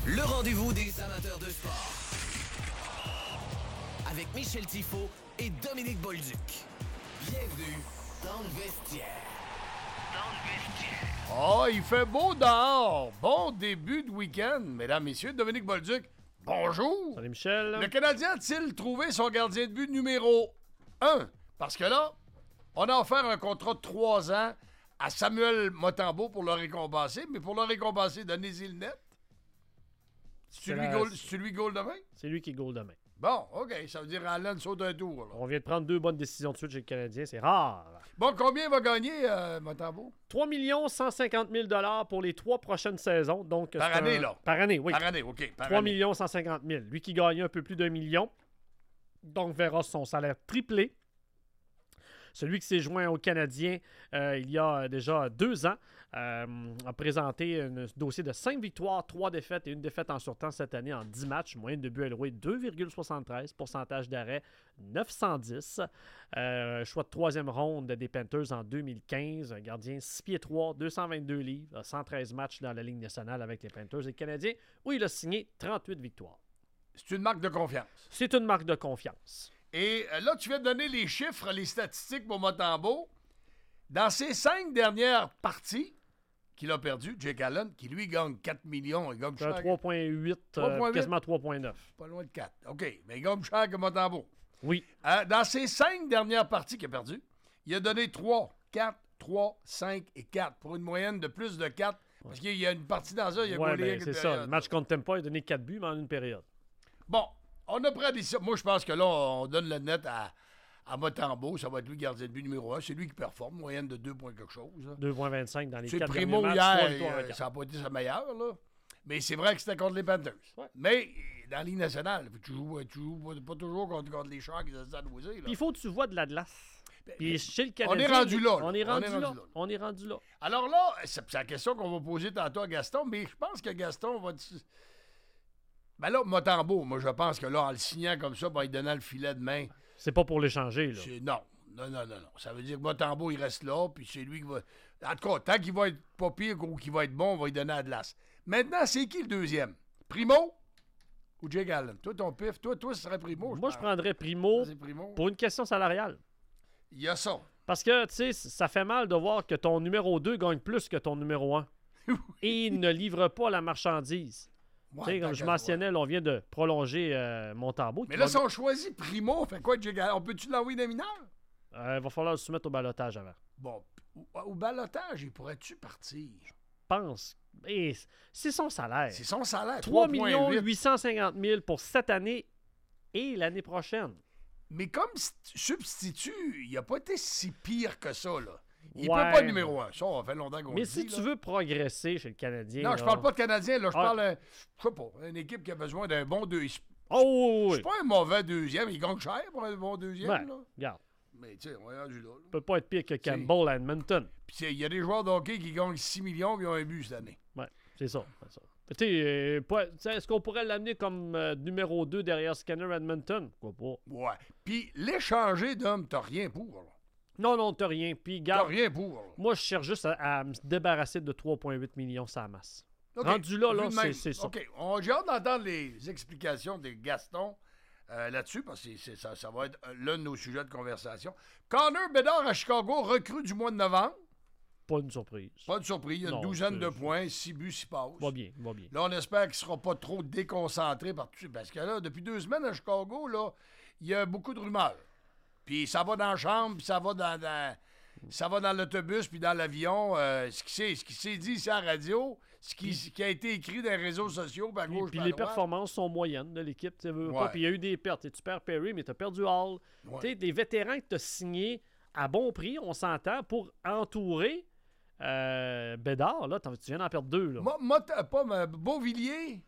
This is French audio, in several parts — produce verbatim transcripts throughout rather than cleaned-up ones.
Le rendez-vous des amateurs de sport. Avec Michel Tifo et Dominique Bolduc. Bienvenue dans le vestiaire. Dans le vestiaire. Oh, il fait beau dehors. Bon début de week-end, mesdames, messieurs. Dominique Bolduc, bonjour. Salut Michel. Le Canadien a-t-il trouvé son gardien de but numéro un? Parce que là, on a offert un contrat de trois ans à Samuel Montembeault pour le récompenser, mais pour le récompenser, donnez-y le net. C'est lui, la... goal... lui goal demain? C'est lui qui goal demain. Bon, OK. Ça veut dire Allen saute un tour. Là. On vient de prendre deux bonnes décisions de suite chez le Canadien. C'est rare. Bon, combien va gagner euh, Montembeault? trois millions cent cinquante mille pour les trois prochaines saisons. Donc, par année, un... là? Par année, oui. Par année, OK. Par trois millions cent cinquante mille. Lui qui gagne un peu plus d'un million. Donc, verra son salaire triplé. Celui qui s'est joint au Canadien euh, il y a déjà deux ans euh, a présenté un dossier de cinq victoires, trois défaites et une défaite en surtemps cette année en dix matchs. Moyenne de but alloué deux virgule soixante-treize, pourcentage d'arrêt neuf cent dix. Euh, choix de troisième ronde des Panthers en deux mille quinze. Un gardien six pieds trois, deux cent vingt-deux livres, cent treize matchs dans la Ligue nationale avec les Panthers et les Canadiens où il a signé trente-huit victoires. C'est une marque de confiance. C'est une marque de confiance. Et là, tu viens de donner les chiffres, les statistiques pour Montembeault. Dans ses cinq dernières parties qu'il a perdues, Jake Allen, qui lui gagne quatre millions, il gagne cher. trois virgule huit, euh, quasiment trois virgule neuf. Pas loin de quatre. OK, mais il gagne cher que Montembeault. Oui. Euh, dans ses cinq dernières parties qu'il a perdues, il a donné trois, quatre, trois, cinq et quatre, pour une moyenne de plus de quatre. Parce qu'il y a une partie dans ça, il y a ouais, gaulé ben, c'est ça. Le match contre Tampa, il a donné quatre buts, mais en une période. Bon. On a pris la décision. Moi, je pense que là, on donne le net à, à Montembeault. Ça va être lui, gardien de but numéro un. C'est lui qui performe. Moyenne de deux points quelque chose. deux virgule vingt-cinq dans les c'est quatre Primo derniers hier, matchs. Hier, euh, ça n'a pas été sa meilleure, là. Mais c'est vrai que c'était contre les Panthers. Ouais. Mais dans la Ligue nationale, tu joues, tu joues pas, pas toujours contre, contre les Sharks de San Jose. Puis il faut que tu vois de la glace. Puis chez le Canadien, on est rendu là. On est rendu, on est rendu là. là. On est rendu là. Alors là, c'est, c'est la question qu'on va poser tantôt à Gaston, mais je pense que Gaston va... Ben là, Montembeault, moi, je pense que là, en le signant comme ça, ben, il donnant le filet de main... C'est pas pour l'échanger, là. C'est... Non. Non, non, non, non. Ça veut dire que Montembeault, il reste là, puis c'est lui qui va... En tout cas, tant qu'il va être pas pire ou qu'il va être bon, on va lui donner à de l'as. Maintenant, c'est qui le deuxième? Primo ou Jake Allen? Toi, ton pif, toi, toi, ce serait Primo. Moi, je, je prendrais Primo, Primo pour une question salariale. Il y a ça. Parce que, tu sais, ça fait mal de voir que ton numéro deux gagne plus que ton numéro un. Oui. Et il ne livre pas la marchandise. Ouais, comme je mentionnais, là, on vient de prolonger euh, Montembeault. Mais là, va... si on choisit Primo, fait quoi, Jake Allen? On peut-tu l'envoyer des mineurs? Il euh, va falloir le soumettre au ballottage avant. Bon, au, au ballottage, il pourrait-tu partir? Je pense. Et c'est son salaire. C'est son salaire. trois millions huit cent cinquante mille pour cette année et l'année prochaine. Mais comme substitut, il n'a pas été si pire que ça, là. Il ouais. peut pas être numéro un. Ça, on fait longtemps qu'on Mais le si dit, tu là. veux progresser chez le Canadien... Non, là... je parle pas de Canadien, là. Je ah. parle, euh, je sais pas, une équipe qui a besoin d'un bon deuxième. Oh, oui. C'est pas un mauvais deuxième. Il gagne cher pour un bon deuxième, ben, là. Regarde. Mais, tu sais, on est rendu là. là. Il peut pas être pire que Campbell à Edmonton. Puis, il y a des joueurs de hockey qui gagnent six millions et qui ont un but cette année. Ouais, c'est ça. C'est ça. Tu sais, euh, est-ce qu'on pourrait l'amener comme euh, numéro deux derrière Scanner Edmonton? Pourquoi pas? Ouais. Puis, l'échanger d'homme, t'as rien pour, là. Non, non, t'as rien. Puis, T'as rien pour. Là. Moi, je cherche juste à, à me débarrasser de trois virgule huit millions sur masse. Okay. Rendu là, là, c'est, c'est ça. OK. On, j'ai hâte d'entendre les explications de Gaston euh, là-dessus, parce que c'est, ça, ça va être l'un de nos sujets de conversation. Connor Bedard à Chicago, recrue du mois de novembre. Pas une surprise. Pas de surprise. Il y a une non, douzaine de points, six buts, six passes. Va bien, va bien. Là, on espère qu'il ne sera pas trop déconcentré par tout ça. Parce que là, depuis deux semaines à Chicago, là, il y a beaucoup de rumeurs. Puis ça va dans la chambre, puis ça va dans, dans, ça va dans l'autobus, puis dans l'avion. Euh, ce, qui s'est, ce qui s'est dit ici à la radio, ce qui, ce qui a été écrit dans les réseaux sociaux, puis à gauche, puis à les droite. Performances sont moyennes de l'équipe. Tu veux ouais. pas. Puis il y a eu des pertes. Tu perds Perry, mais tu as perdu Hall. Ouais. Tu sais, des vétérans que tu as signés à bon prix, on s'entend, pour entourer euh, Bédard. Là, tu viens d'en perdre deux. Là. Moi, moi pas ma, Beauvillier.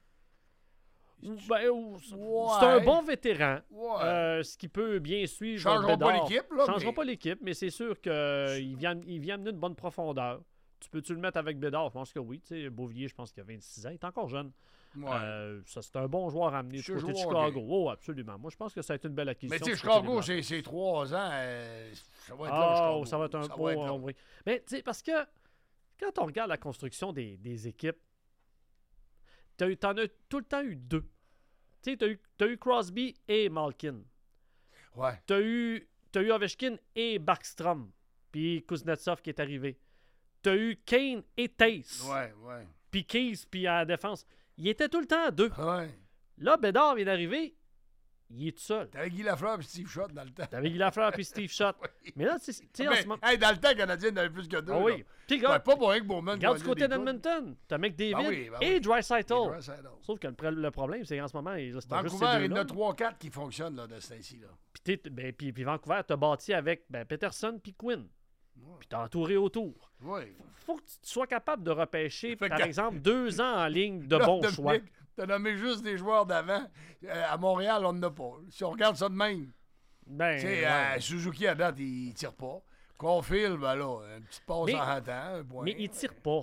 Ben, ouais. C'est un bon vétéran, ouais. euh, ce qui peut bien suivre. Changera Bédard. pas l'équipe, là. Changera mais... pas l'équipe, mais c'est sûr qu'il euh, vient, il vient amener une bonne profondeur. Tu peux-tu le mettre avec Bédard? Je pense que oui. Tu sais, Beauvillier, je pense qu'il a vingt-six ans. Il est encore jeune. Ouais. Euh, ça, c'est un bon joueur à amener du côté de Chicago. Oh, absolument. Moi, je pense que ça a été une belle acquisition. Mais tu sais, Chicago, c'est, c'est trois ans. Euh, ça va être oh, là, Chicago. Ça va être un ça beau... va être là. Oui. Mais tu sais, parce que quand on regarde la construction des, des équipes, t'as eu, t'en as tout le temps eu deux. Tu sais, t'as eu, t'as eu Crosby et Malkin. Ouais. T'as eu, t'as eu Ovechkin et Backstrom. Puis Kuznetsov qui est arrivé. T'as eu Kane et Tace. Ouais, ouais. Puis Keys, puis à la défense. Il était tout le temps à deux. Ouais. Là, Bédard vient d'arriver. Il est tout seul. T'avais Guy Lafleur et Steve Schott dans le temps. T'avais Guy Lafleur puis Steve Schott. Oui. Mais là, tu sais, en Mais, ce moment... hey, dans le temps, le Canadien, il y en avait plus que deux. Ah oui. là. Puis Ouais, regarde, pas pour rien que Bowman regarde du gagnait côté des coupes. d'Edmonton. T'as McDavid Ben oui, ben et oui. Draisaitl. Et Draisaitl. Sauf que le, le problème, c'est qu'en ce moment, il c'est juste ces Vancouver, il y en deux-là. a trois quatre qui fonctionnent là, de ce temps-ci. Là. Puis, t'es- ben, puis, puis Vancouver, t'as bâti avec ben, Peterson puis Quinn. Ouais. Puis t'as entouré autour. Oui. Faut que tu sois capable de repêcher, Fait par que- exemple, deux ans en ligne de Là, bons Dominique, choix. T'as nommé juste des joueurs d'avant. Euh, à Montréal, on n'en a pas. Si on regarde ça de même, Ben, tu sais, ouais. euh, Suzuki à date, il tire pas. Caulfield, ben là, une petite passe Mais- en temps, un point. Mais il tire pas.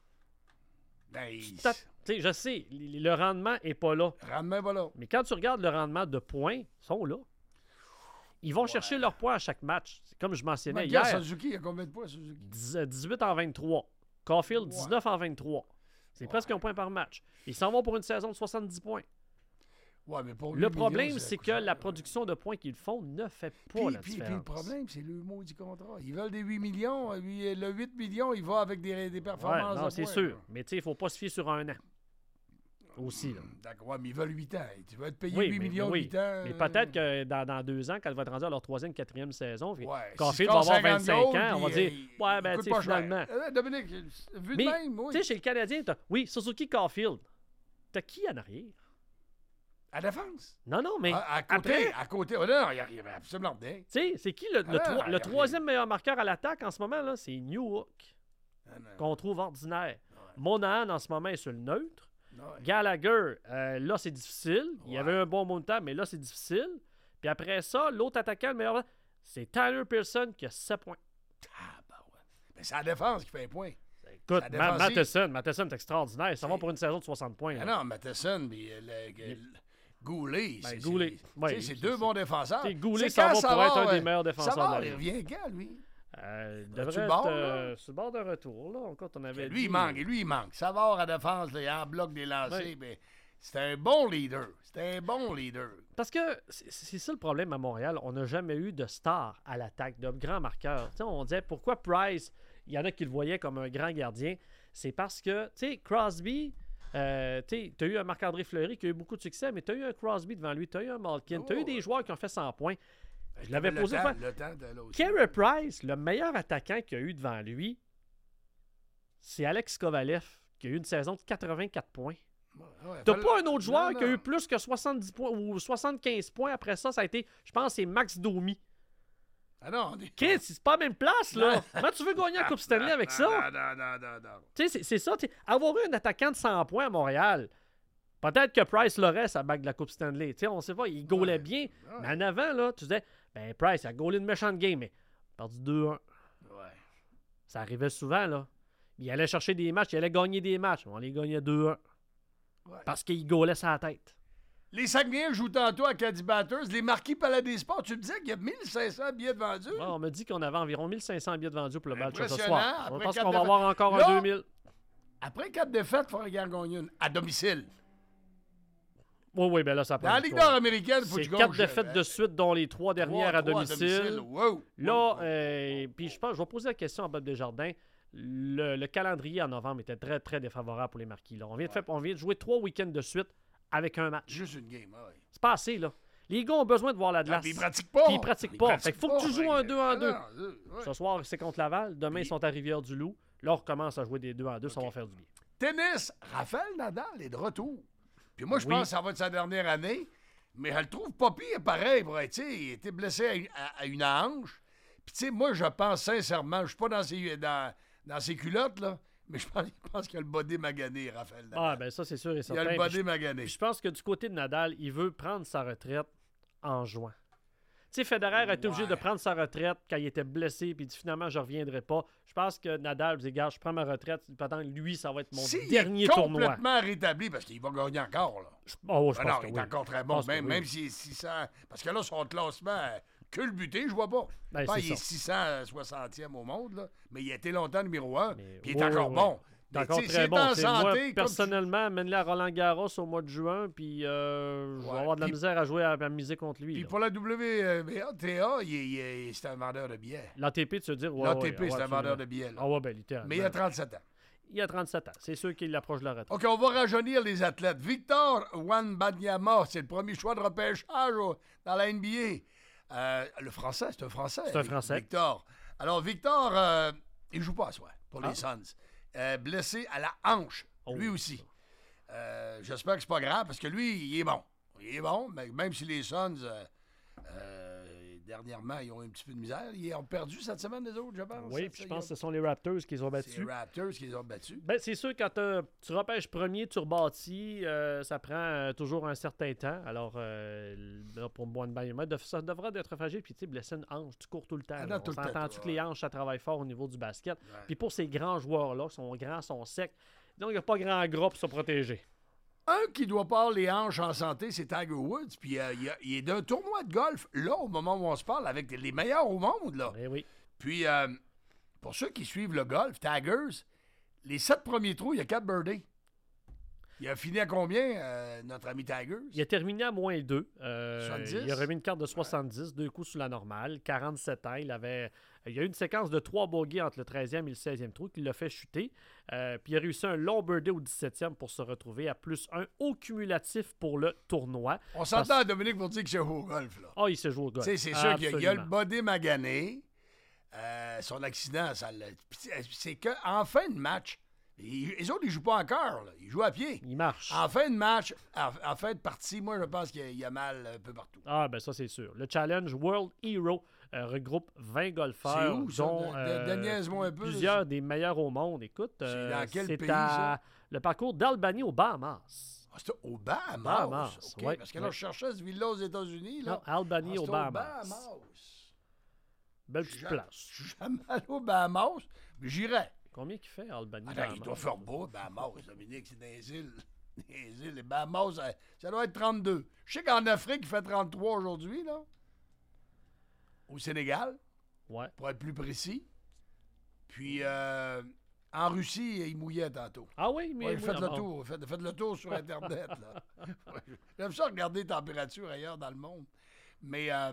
Ben, il... T'as- Tu sais, je sais, le le rendement est pas là. Rendement, voilà. Mais quand tu regardes le rendement de points, ils sont là. Ils vont chercher leurs points à chaque match. C'est comme je mentionnais Regarde, hier, Suzuki, il a combien de points, Suzuki? dix- dix-huit en vingt-trois. Caulfield, Ouais. dix-neuf en vingt-trois. C'est Ouais. presque un point par match. Ils s'en vont pour une saison de soixante-dix points. Ouais, mais pour Le huit problème, millions, ça c'est coûte que cher, la là. production de points qu'ils font ne fait pas Puis, la puis, différence. puis le problème, c'est le mot du contrat. Ils veulent des huit millions. Lui, le huit millions, il va avec des, des Ouais, performances. non, de c'est points, sûr. là. Mais tu sais, il ne faut pas se fier sur un an. Aussi, là. D'accord, ouais, mais ils veulent huit ans. Tu vas te payer Oui, huit mais- millions, oui. huit ans. Mais euh, peut-être que dans, dans deux ans, quand il va être rendu à leur troisième, quatrième saison, puis Ouais, Caulfield s'il va score avoir cinquante vingt-cinq goals, ans, on va puis, dire euh, ouais, il ben, coûte tu sais, pas cher. finalement. Euh, Dominique, vu Mais, de même, oui. tu sais, chez le Canadien, t'as- oui, Suzuki Caulfield. T'as qui en arrière? À défense. Non, non, mais À, à côté, après, à côté. Oh, non, il arrive absolument rien. tu sais, c'est qui le, le, Ah, troi- il le y a troisième meilleur marqueur à l'attaque en ce moment? Là, c'est Newhook, Ah, non, qu'on trouve ordinaire. Ouais. Monahan, en ce moment, est sur le neutre. non, ouais. Gallagher, euh, là, c'est difficile. Il y Ouais. avait un bon montant, mais là, c'est difficile. Puis après ça, l'autre attaquant, le meilleur, c'est Tyler Pearson qui a sept points. Ah, ben ouais. Mais c'est la défense qui fait un point. Écoute, La Ma- défensive. Matheson, Matheson est extraordinaire. Ça va C'est- pour une saison de soixante points. Ah là. non, Matheson, puis euh, le, le- Goulet. Ben, c'est- Goulet, c'est- ouais, tu sais, c'est c'est- deux c'est- bons défenseurs. tu sais, Goulet C'est s'en quand va pour être Savard, un des euh, meilleurs défenseurs de la Savard, il Ligue. revient quand, lui? Euh, il Sur devrait le être bord, euh, là? sur le bord de retour. Là. Encore, on avait Lui, dit, il manque, et lui, il manque. Savard à défense, là, il en bloque des lancers. Ouais. Ben, c'est un bon leader. C'est un bon leader. Parce que c'est c'est ça le problème à Montréal. On n'a jamais eu de star à l'attaque, de grands marqueurs. Tu sais, on disait pourquoi Price, il y en a qui le voyaient comme un grand gardien. C'est parce que, tu sais, Crosby, euh, tu as eu un Marc-André Fleury qui a eu beaucoup de succès, mais tu as eu un Crosby devant lui, tu as eu un Malkin, tu as Oh, eu des ouais. joueurs qui ont fait cent points. Je l'avais Le posé temps, fois. le temps de là aussi. Carey Price, le meilleur attaquant qu'il y a eu devant lui, c'est Alex Kovalev, qui a eu une saison de quatre-vingt-quatre points. Ouais, ouais, T'as fallait- pas un autre joueur Non, qui a eu non. plus que soixante-dix points ou soixante-quinze points après ça. Ça a été, je pense, c'est Max Domi. Ah non, on est- Chris, c'est pas la même place, là. Comment tu veux gagner la Coupe Stanley avec ça? Non, non, non, non, non. Tu sais, c'est- c'est ça. tu sais, avoir eu un attaquant de cent points à Montréal, peut-être que Price l'aurait, sa bague de la Coupe Stanley. Tu sais, on sait pas, il gaulait Ouais, bien. ouais. Mais en avant, là, tu disais, ben Price, il a gaulé une méchante game, mais il a perdu deux un. Ouais. Ça arrivait souvent, là. Il allait chercher des matchs, il allait gagner des matchs. On les gagnait deux un. Ouais. Parce qu'il gaulait sa tête. Les Saguenayens jouent tantôt à Caddy Batters. Les Marquis Palais des Sports, tu me disais qu'il y a mille cinq cents billets de vendus? Ouais, on m'a dit qu'on avait environ mille cinq cents billets de vendus pour le match ce Impressionnant. soir. Je Après pense quatre qu'on va défaites. avoir encore Là- un deux mille. Après quatre défaites, il faudrait qu'il en gagne une. À domicile. Oui, oui, ben là, ça prend Dans la du Ligue temps. nord-américaine, il faut que C'est tu quatre gagnes. défaites de suite, dont les trois dernières à domicile. Wow. Là, Wow. euh, puis je pense, je vais poser la question à Bob Desjardins. Le, le calendrier en novembre était très, très défavorable pour les Marquis. Là. On, vient de faire- on vient de jouer trois week-ends de suite avec un match. Juste une game, ah ouais. C'est pas assez, là. Les gars ont besoin de voir la Ah, glace. puis ils pratiquent pas. Puis ils pratiquent pas. Fait qu'il faut que tu pas, joues un deux en Ah, deux. non, euh, ouais. Ce soir, c'est contre Laval. Demain, Puis- ils sont à Rivière-du-Loup. Là, on recommence à jouer des deux en deux. Ça Ok. va faire du bien. Tennis, Raphaël Nadal est de retour. Puis moi, je Oui. pense que ça va être sa dernière année. Mais je le trouve pas pire pareil pour être, tu sais, il était blessé à une, à- à une hanche. Puis tu sais, moi, je pense sincèrement, je suis pas dans ses, dans, dans ses culottes, là, mais je pense, je pense qu'il a le body magané, Raphaël Nadal. Ah, ben ça, c'est sûr et il a certain. le Puis body je- magané. puis je pense que du côté de Nadal, il veut prendre sa retraite en juin. Tu sais, Federer a été obligé Ouais. de prendre sa retraite quand il était blessé, puis il dit finalement, je reviendrai pas. Je pense que Nadal dit, gars, je prends ma retraite, pendant lui, ça va être mon S'il dernier est tournoi. complètement rétabli, parce qu'il va gagner encore, là. Je- Oh, je Ah pense non, que il oui. est encore très Je bon, pense que même, oui. même s'il est six cents. Parce que là, son classement, euh, culbuté, je vois pas. Ben, Pas, c'est il est ça. six cent soixantième au monde, là, mais il a été longtemps numéro un, Mais puis il est oui, encore oui, bon. T'es Mais encore tu sais, très s'il bon. est en T'sais, moi, santé, comme tu- personnellement, amène-le à Roland Garros au mois de juin, puis euh, je vais Ouais, avoir de la puis- misère à jouer à, à miser contre lui. Puis là. pour la W B A, T A, il est- il est- c'est un vendeur de billets. L'A T P, tu veux dire? Ouais, L'A ouais, T P, ouais, c'est un absolument. vendeur de billets. là. Ah ouais, ben littéralement. Mais il a trente-sept ans. Il a trente-sept ans. C'est sûr qu'il approche de la retraite. OK, on va rajeunir les athlètes. Victor Wembanyama, c'est le premier choix de repêchage au- dans la N B A. Euh, le français, c'est un français. C'est un Vic- Français. Victor. Alors, Victor, euh, il joue pas à soir pour Ah. les Suns. Euh, blessé à la hanche, Oh. lui aussi. Euh, J'espère que c'est pas grave parce que lui, il est bon. Il est bon, mais même si les Suns, euh, euh, dernièrement, ils ont un petit peu de misère. Ils ont perdu cette semaine, les autres, je pense. Oui, Cette- puis je ils pense ont- que ce sont les Raptors qui les ont C'est battus. les Raptors qui les ont battus. Ben, c'est sûr, quand t'as- tu repêches premier, tu rebâtis, euh, ça prend euh, toujours un certain temps. Alors, euh, là, pour moi, ça devrait être fragile. Puis, tu sais, blesser une hanche, tu cours tout le temps. Ah là. non, tout On le temps, s'entend toi, que les ouais. hanches, ça travaille fort au niveau du basket. Ouais. Puis pour ces grands joueurs-là, qui sont grands, sont secs, donc il n'y a pas grand gras pour se protéger. Un qui doit pas avoir les hanches en santé, c'est Tiger Woods. Puis euh, il, a- il est d'un tournoi de golf, là, au moment où on se parle, avec les meilleurs au monde, là. Eh oui. Puis, euh, pour ceux qui suivent le golf, Tigers, les sept premiers trous, il y a quatre birdies. Il a fini à combien, euh, notre ami Tigers? Il a terminé à moins deux. Euh, soixante-dix? il a remis une carte de soixante-dix, deux coups sous la normale, quarante-sept ans. Il avait, il y a eu une séquence de trois bogeys entre le treizième et le seizième trou qui l'a fait chuter. Euh, puis il a réussi un long birdie au dix-septième pour se retrouver à plus un au cumulatif pour le tournoi. On s'entend à Dominique pour dire que c'est au golf, là. Ah, il s'est joué au golf. Tu sais, c'est sûr qu'il y a- il y a le Absolument. body magané. Euh, son accident, ça l'a. Puis c'est- C'est qu'en fin de match, ils- les autres, ils jouent pas encore, là. Ils jouent à pied. Il marche. En fin de match, en, en fin de partie, moi, je pense qu'il y a- il y a mal un peu partout. Ah, ben ça, c'est sûr. Le Challenge World Hero euh, regroupe vingt golfeurs, C'est où, ça? dont De- de- euh, de- niaise-moi un peu, plusieurs là. des meilleurs au monde. Écoute, euh, dans quel c'est pays, à ça? le parcours d'Albany aux Bahamas. Ah, c'était au Bahamas. Bahamas, OK, ouais, parce que là, ouais. je cherchais ce ville-là aux États-Unis. Là. Non, Albany Ah, aux c'était Bahamas. Belle Je suis petite jamais- place. Je suis jamais allé aux Bahamas, mais j'irais. Combien qu'il fait, Albany? Ah, non, Bahamas? il doit faire beau, Bahamas, Dominique, c'est des îles. Des îles, les Bahamas, ça, ça doit être trente-deux. Je sais qu'en Afrique, il fait trente-trois aujourd'hui, là. Au Sénégal, Ouais. pour être plus précis. Puis, euh, en Russie, il mouillait tantôt. Ah oui, mais... Ouais, oui, faites ah, le bon. tour, faites, faites le tour sur Internet. Là. Ouais, j'aime ça regarder les températures ailleurs dans le monde. Mais euh,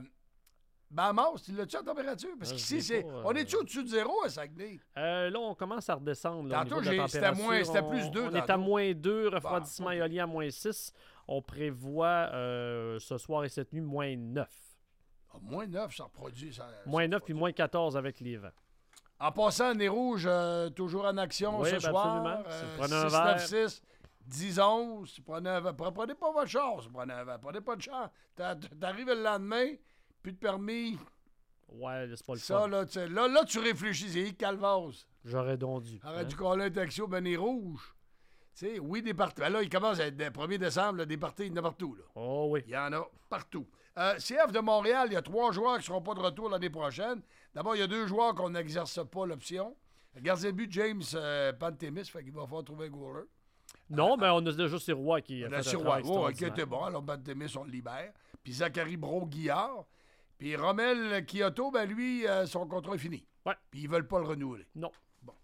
Bahamas, tu l'as-tu en température? Parce Ah, qu'ici, je c'est. l'ai pas, On euh, est-tu au-dessus de zéro à Saguenay? Euh, là, on commence à redescendre. Là, au Tantôt, niveau de la j'ai- c'était température. moins- c'était On- plus deux On est à tantôt. moins deux, refroidissement Bah, éolien à moins six. On prévoit euh, ce soir et cette nuit moins neuf. Ah, moins neuf, ça reproduit. Ça, Moins ça neuf puis reproduit. moins quatorze avec les vents. En passant, Nez Rouge, euh, toujours en action Oui, ce ben soir. absolument. Euh, Si vous prenez un six verre. neuf six, dix onze. Prenez, un verre. Pre- prenez pas votre chance. Prenez un verre. Prenez pas de chance. T'a- T'arrives le lendemain, plus de permis. Ouais, c'est pas le Ça, fun. là, tu sais, là, là, tu réfléchis. C'est Calvas. J'aurais donc dû. Arrête hein. du coller un taxi au Benet Rouge. Tu sais, oui, des parties. Ben là, il commence à être le premier décembre, là, des parties, il y en a partout. Là. Oh oui. Il y en a partout. Euh, C F de Montréal, il y a trois joueurs qui ne seront pas de retour l'année prochaine. D'abord, il y a deux joueurs qu'on n'exerce pas l'option. Le gardien de but, James euh, Pantémis, fait qu'il va falloir trouver un goaler. Non, mais on a déjà Sirois qui a On fait a un Sirois, travail oh, qui extraordinaire. était bon. Alors, Pantémis, on le libère. Puis Zachary Brault-Guillard. Puis Romel Kyoto, ben lui, euh, son contrat est fini. Ouais. Puis ils veulent pas le renouveler. Non.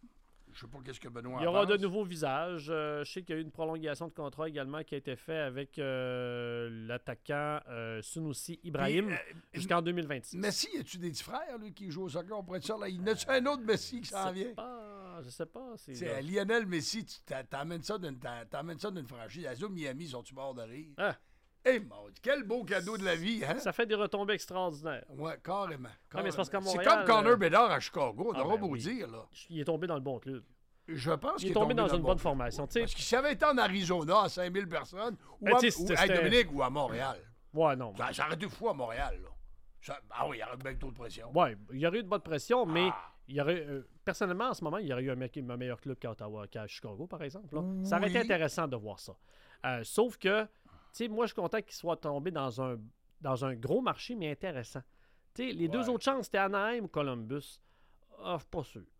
Je sais pas qu'est-ce que Benoît Il y en aura de pense. nouveaux visages. Euh, je sais qu'il y a eu une prolongation de contrat également qui a été faite avec euh, l'attaquant euh, Sunusi Ibrahim Puis, euh, jusqu'en deux mille vingt-six. Messi, y a-tu des petits frères, lui, qui jouent au soccer? On pourrait être sûr, là. Il y en a-tu un autre Messi qui s'en Je sais vient? pas, je sais pas. c'est- C'est Lionel Messi, tu t'a- t'emmènes ça d'une t'a- t'emmènes ça d'une franchise. Azul Miami, sont-tu morts de rire? Ah, Eh, mon Dieu, quel beau cadeau de la vie, hein? ça fait des retombées extraordinaires. Ouais, carrément. Ah, mais c'est parce qu'à carrément. C'est Montréal, comme Connor euh, Bedard à Chicago, on ah, aura ben beau oui. dire, là. Il est tombé dans le bon club. Je pense Il est qu'il tombé dans le une bon bonne club. formation, tu sais. Parce qu'il s'avait été en Arizona à cinq mille personnes, ou, Ben, à, tu sais, ou c'était- à c'était- Dominique, ou à Montréal. Ouais, non. Ça, ça aurait été fou à Montréal, là. Ça- ah oui, il y aurait bien trop de pression. Ouais, il y aurait eu de bonne pression, mais Ah. il y aurait, euh, personnellement, en ce moment, il y aurait eu un, me- un meilleur club qu'à Ottawa, qu'à Chicago, par exemple. là. Ça aurait été Oui. intéressant de voir ça. Euh, sauf que, tu sais, moi, je suis content qu'il soit tombé dans un, dans un gros marché, mais intéressant. Tu sais, les deux Ouais. autres chances, c'était Anaheim ou Columbus. Ah, je suis pas sûr.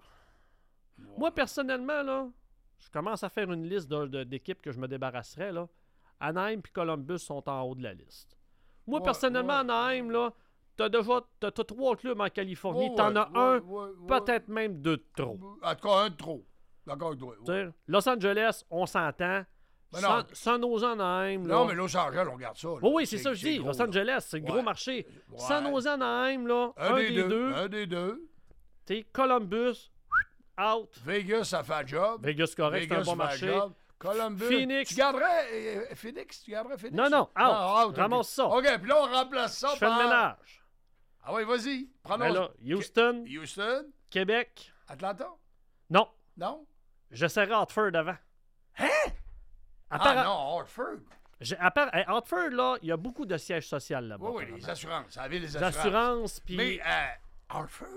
Moi, personnellement, là, je commence à faire une liste de- de- d'équipes que je me débarrasserais, là. Anaheim puis Columbus sont en haut de la liste. Moi, Ouais, personnellement, ouais. Anaheim, là, t'as déjà t'as, t'as trois clubs en Californie. Ouais, T'en as ouais, un, ouais, ouais. peut-être même deux de trop. En tout cas, un de trop. D'accord avec toi. Tu sais, Los Angeles, on s'entend. Ben San, non. San Jose Anaheim, là. Non, mais Los Angeles, on garde ça. Là. Oh oui, c'est C'est- ça que je c'est dis. gros, Los là. Angeles, c'est le Ouais. gros marché. Ouais. San Jose Anaheim, là, Un, des, deux. deux. Un des deux. Tu sais, Columbus, out. Vegas, ça fait un job. Vegas, correct, c'est un Vegas bon fait marché. job. Columbus. Phoenix. Tu garderais euh, Phoenix? Tu garderais Phoenix? Non, non, out. Ah, out, ok. Ramasse ça. OK, puis là, on remplace ça Je fais le par... ménage. Ah oui, vas-y. Prends Ben là, Houston, Houston. Québec. Atlanta? Non, Non? j'essaierai Hartford avant. Hein? Appara- Ah non, Hartford. j'ai- appara- à Hartford, là, il y a beaucoup de sièges sociaux là-bas. Oui, oui, les apparemment. assurances. Ça avait les Les assurances. assurances, puis... Mais euh, Hartford?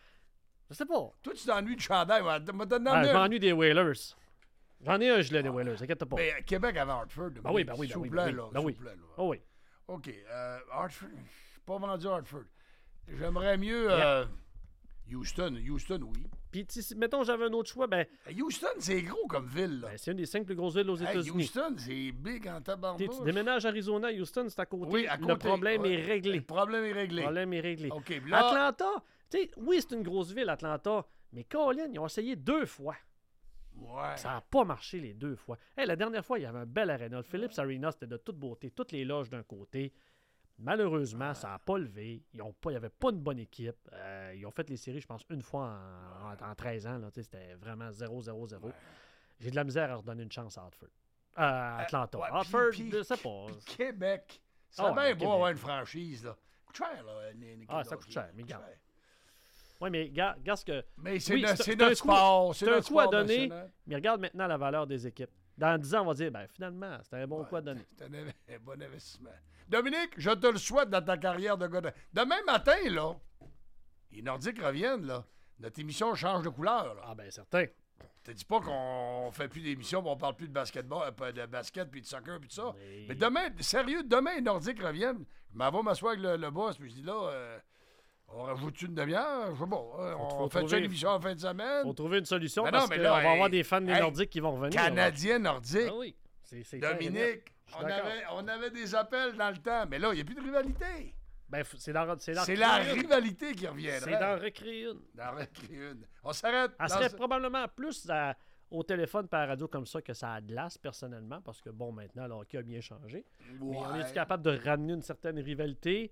Je sais pas. Toi, tu t'ennuies du chandail. Moi, m'a donné Ah, un- je m'ennuie des Whalers. J'en ai un gilet des Whalers, inquiète pas. Mais euh, Québec avait Hartford. Ben oui, ben oui, ben S'il vous oui, plaît, ben oui, là. ben s'il oui. vous plaît, là. Oh oui. OK. Euh, Hartford. Je suis pas vendu à Hartford. J'aimerais mieux euh, Houston. Houston, oui. Puis, tu sais, mettons, j'avais un autre choix, ben, Houston, c'est gros comme ville, là. ben, c'est une des cinq plus grosses villes aux Hey, États-Unis. Houston, c'est big en Tu tabarnouche. sais, tu déménages à Arizona, Houston, c'est à côté. Oui, à côté. Le problème ouais. est réglé. Le problème est réglé. Le problème est réglé. OK, puis là... Atlanta, tu sais, oui, c'est une grosse ville, Atlanta, mais Colin, ils ont essayé deux fois. Ouais. Ça n'a pas marché les deux fois. Hey, la dernière fois, il y avait un bel aréna. Le Phillips Arena, c'était de toute beauté, toutes les loges d'un côté. Malheureusement, ça n'a pas levé. Ils ont pas, il n'y avait pas une bonne équipe. Euh, ils ont fait les séries, je pense, une fois en, en, en treize ans. Là, tu sais, c'était vraiment zéro zéro zéro. J'ai de la misère à redonner une chance à Hartford. Euh, à Atlanta. ouais, Hartford, puis- je sais pas. Puis Québec. C'est Ah bien ouais, beau Québec. avoir une franchise, là. Ça coûte cher, là. une- une équipe Ah, ça d'hockey. coûte cher, mais Ça coûte garde. cher. Oui, mais gars, regarde ce que. Mais c'est Oui, no- c'est- c'est c'est notre un coup- sport. C'est C'est un notre coup à sport donner, national. mais regarde maintenant la valeur des équipes. Dans dix ans, on va dire, ben finalement, c'était un bon Ouais, coup à donner. C'est un, inve- un bon investissement. Dominique, je te le souhaite dans ta carrière de gars de... Demain matin, là, les Nordiques reviennent, là. Notre émission change de couleur, là. Ah, ben certain. Je te dis pas qu'on fait plus d'émissions, on parle plus de basketball, euh, pas de basket, puis de soccer, puis de ça. Mais- Mais demain, sérieux, demain, les Nordiques reviennent. Je m'en vais m'asseoir avec le, le boss, puis je dis là, euh, on rajoute une demi-heure? Je sais pas. hein, Faut- on faut fait ça trouver- une émission en fin de semaine? Faut trouver une solution Ben non, parce mais qu'on là, va avoir hey, des fans des hey, Nordiques qui vont revenir. là. Canadien, Nordique. Ah oui. C'est, c'est clair et net. Dominique, Je suis on d'accord. avait, on avait des appels dans le temps, mais là, il n'y a plus de rivalité. Ben, f- c'est dans, c'est dans C'est la recréer une. rivalité qui reviendrait. C'est d'en recréer une. Dans recréer une. On s'arrête. Elle dans serait ce- probablement plus à- au téléphone par radio comme ça que ça a de l'as personnellement parce que bon, maintenant, le hockey a bien changé. Mais on est Ouais. capable de ramener une certaine rivalité?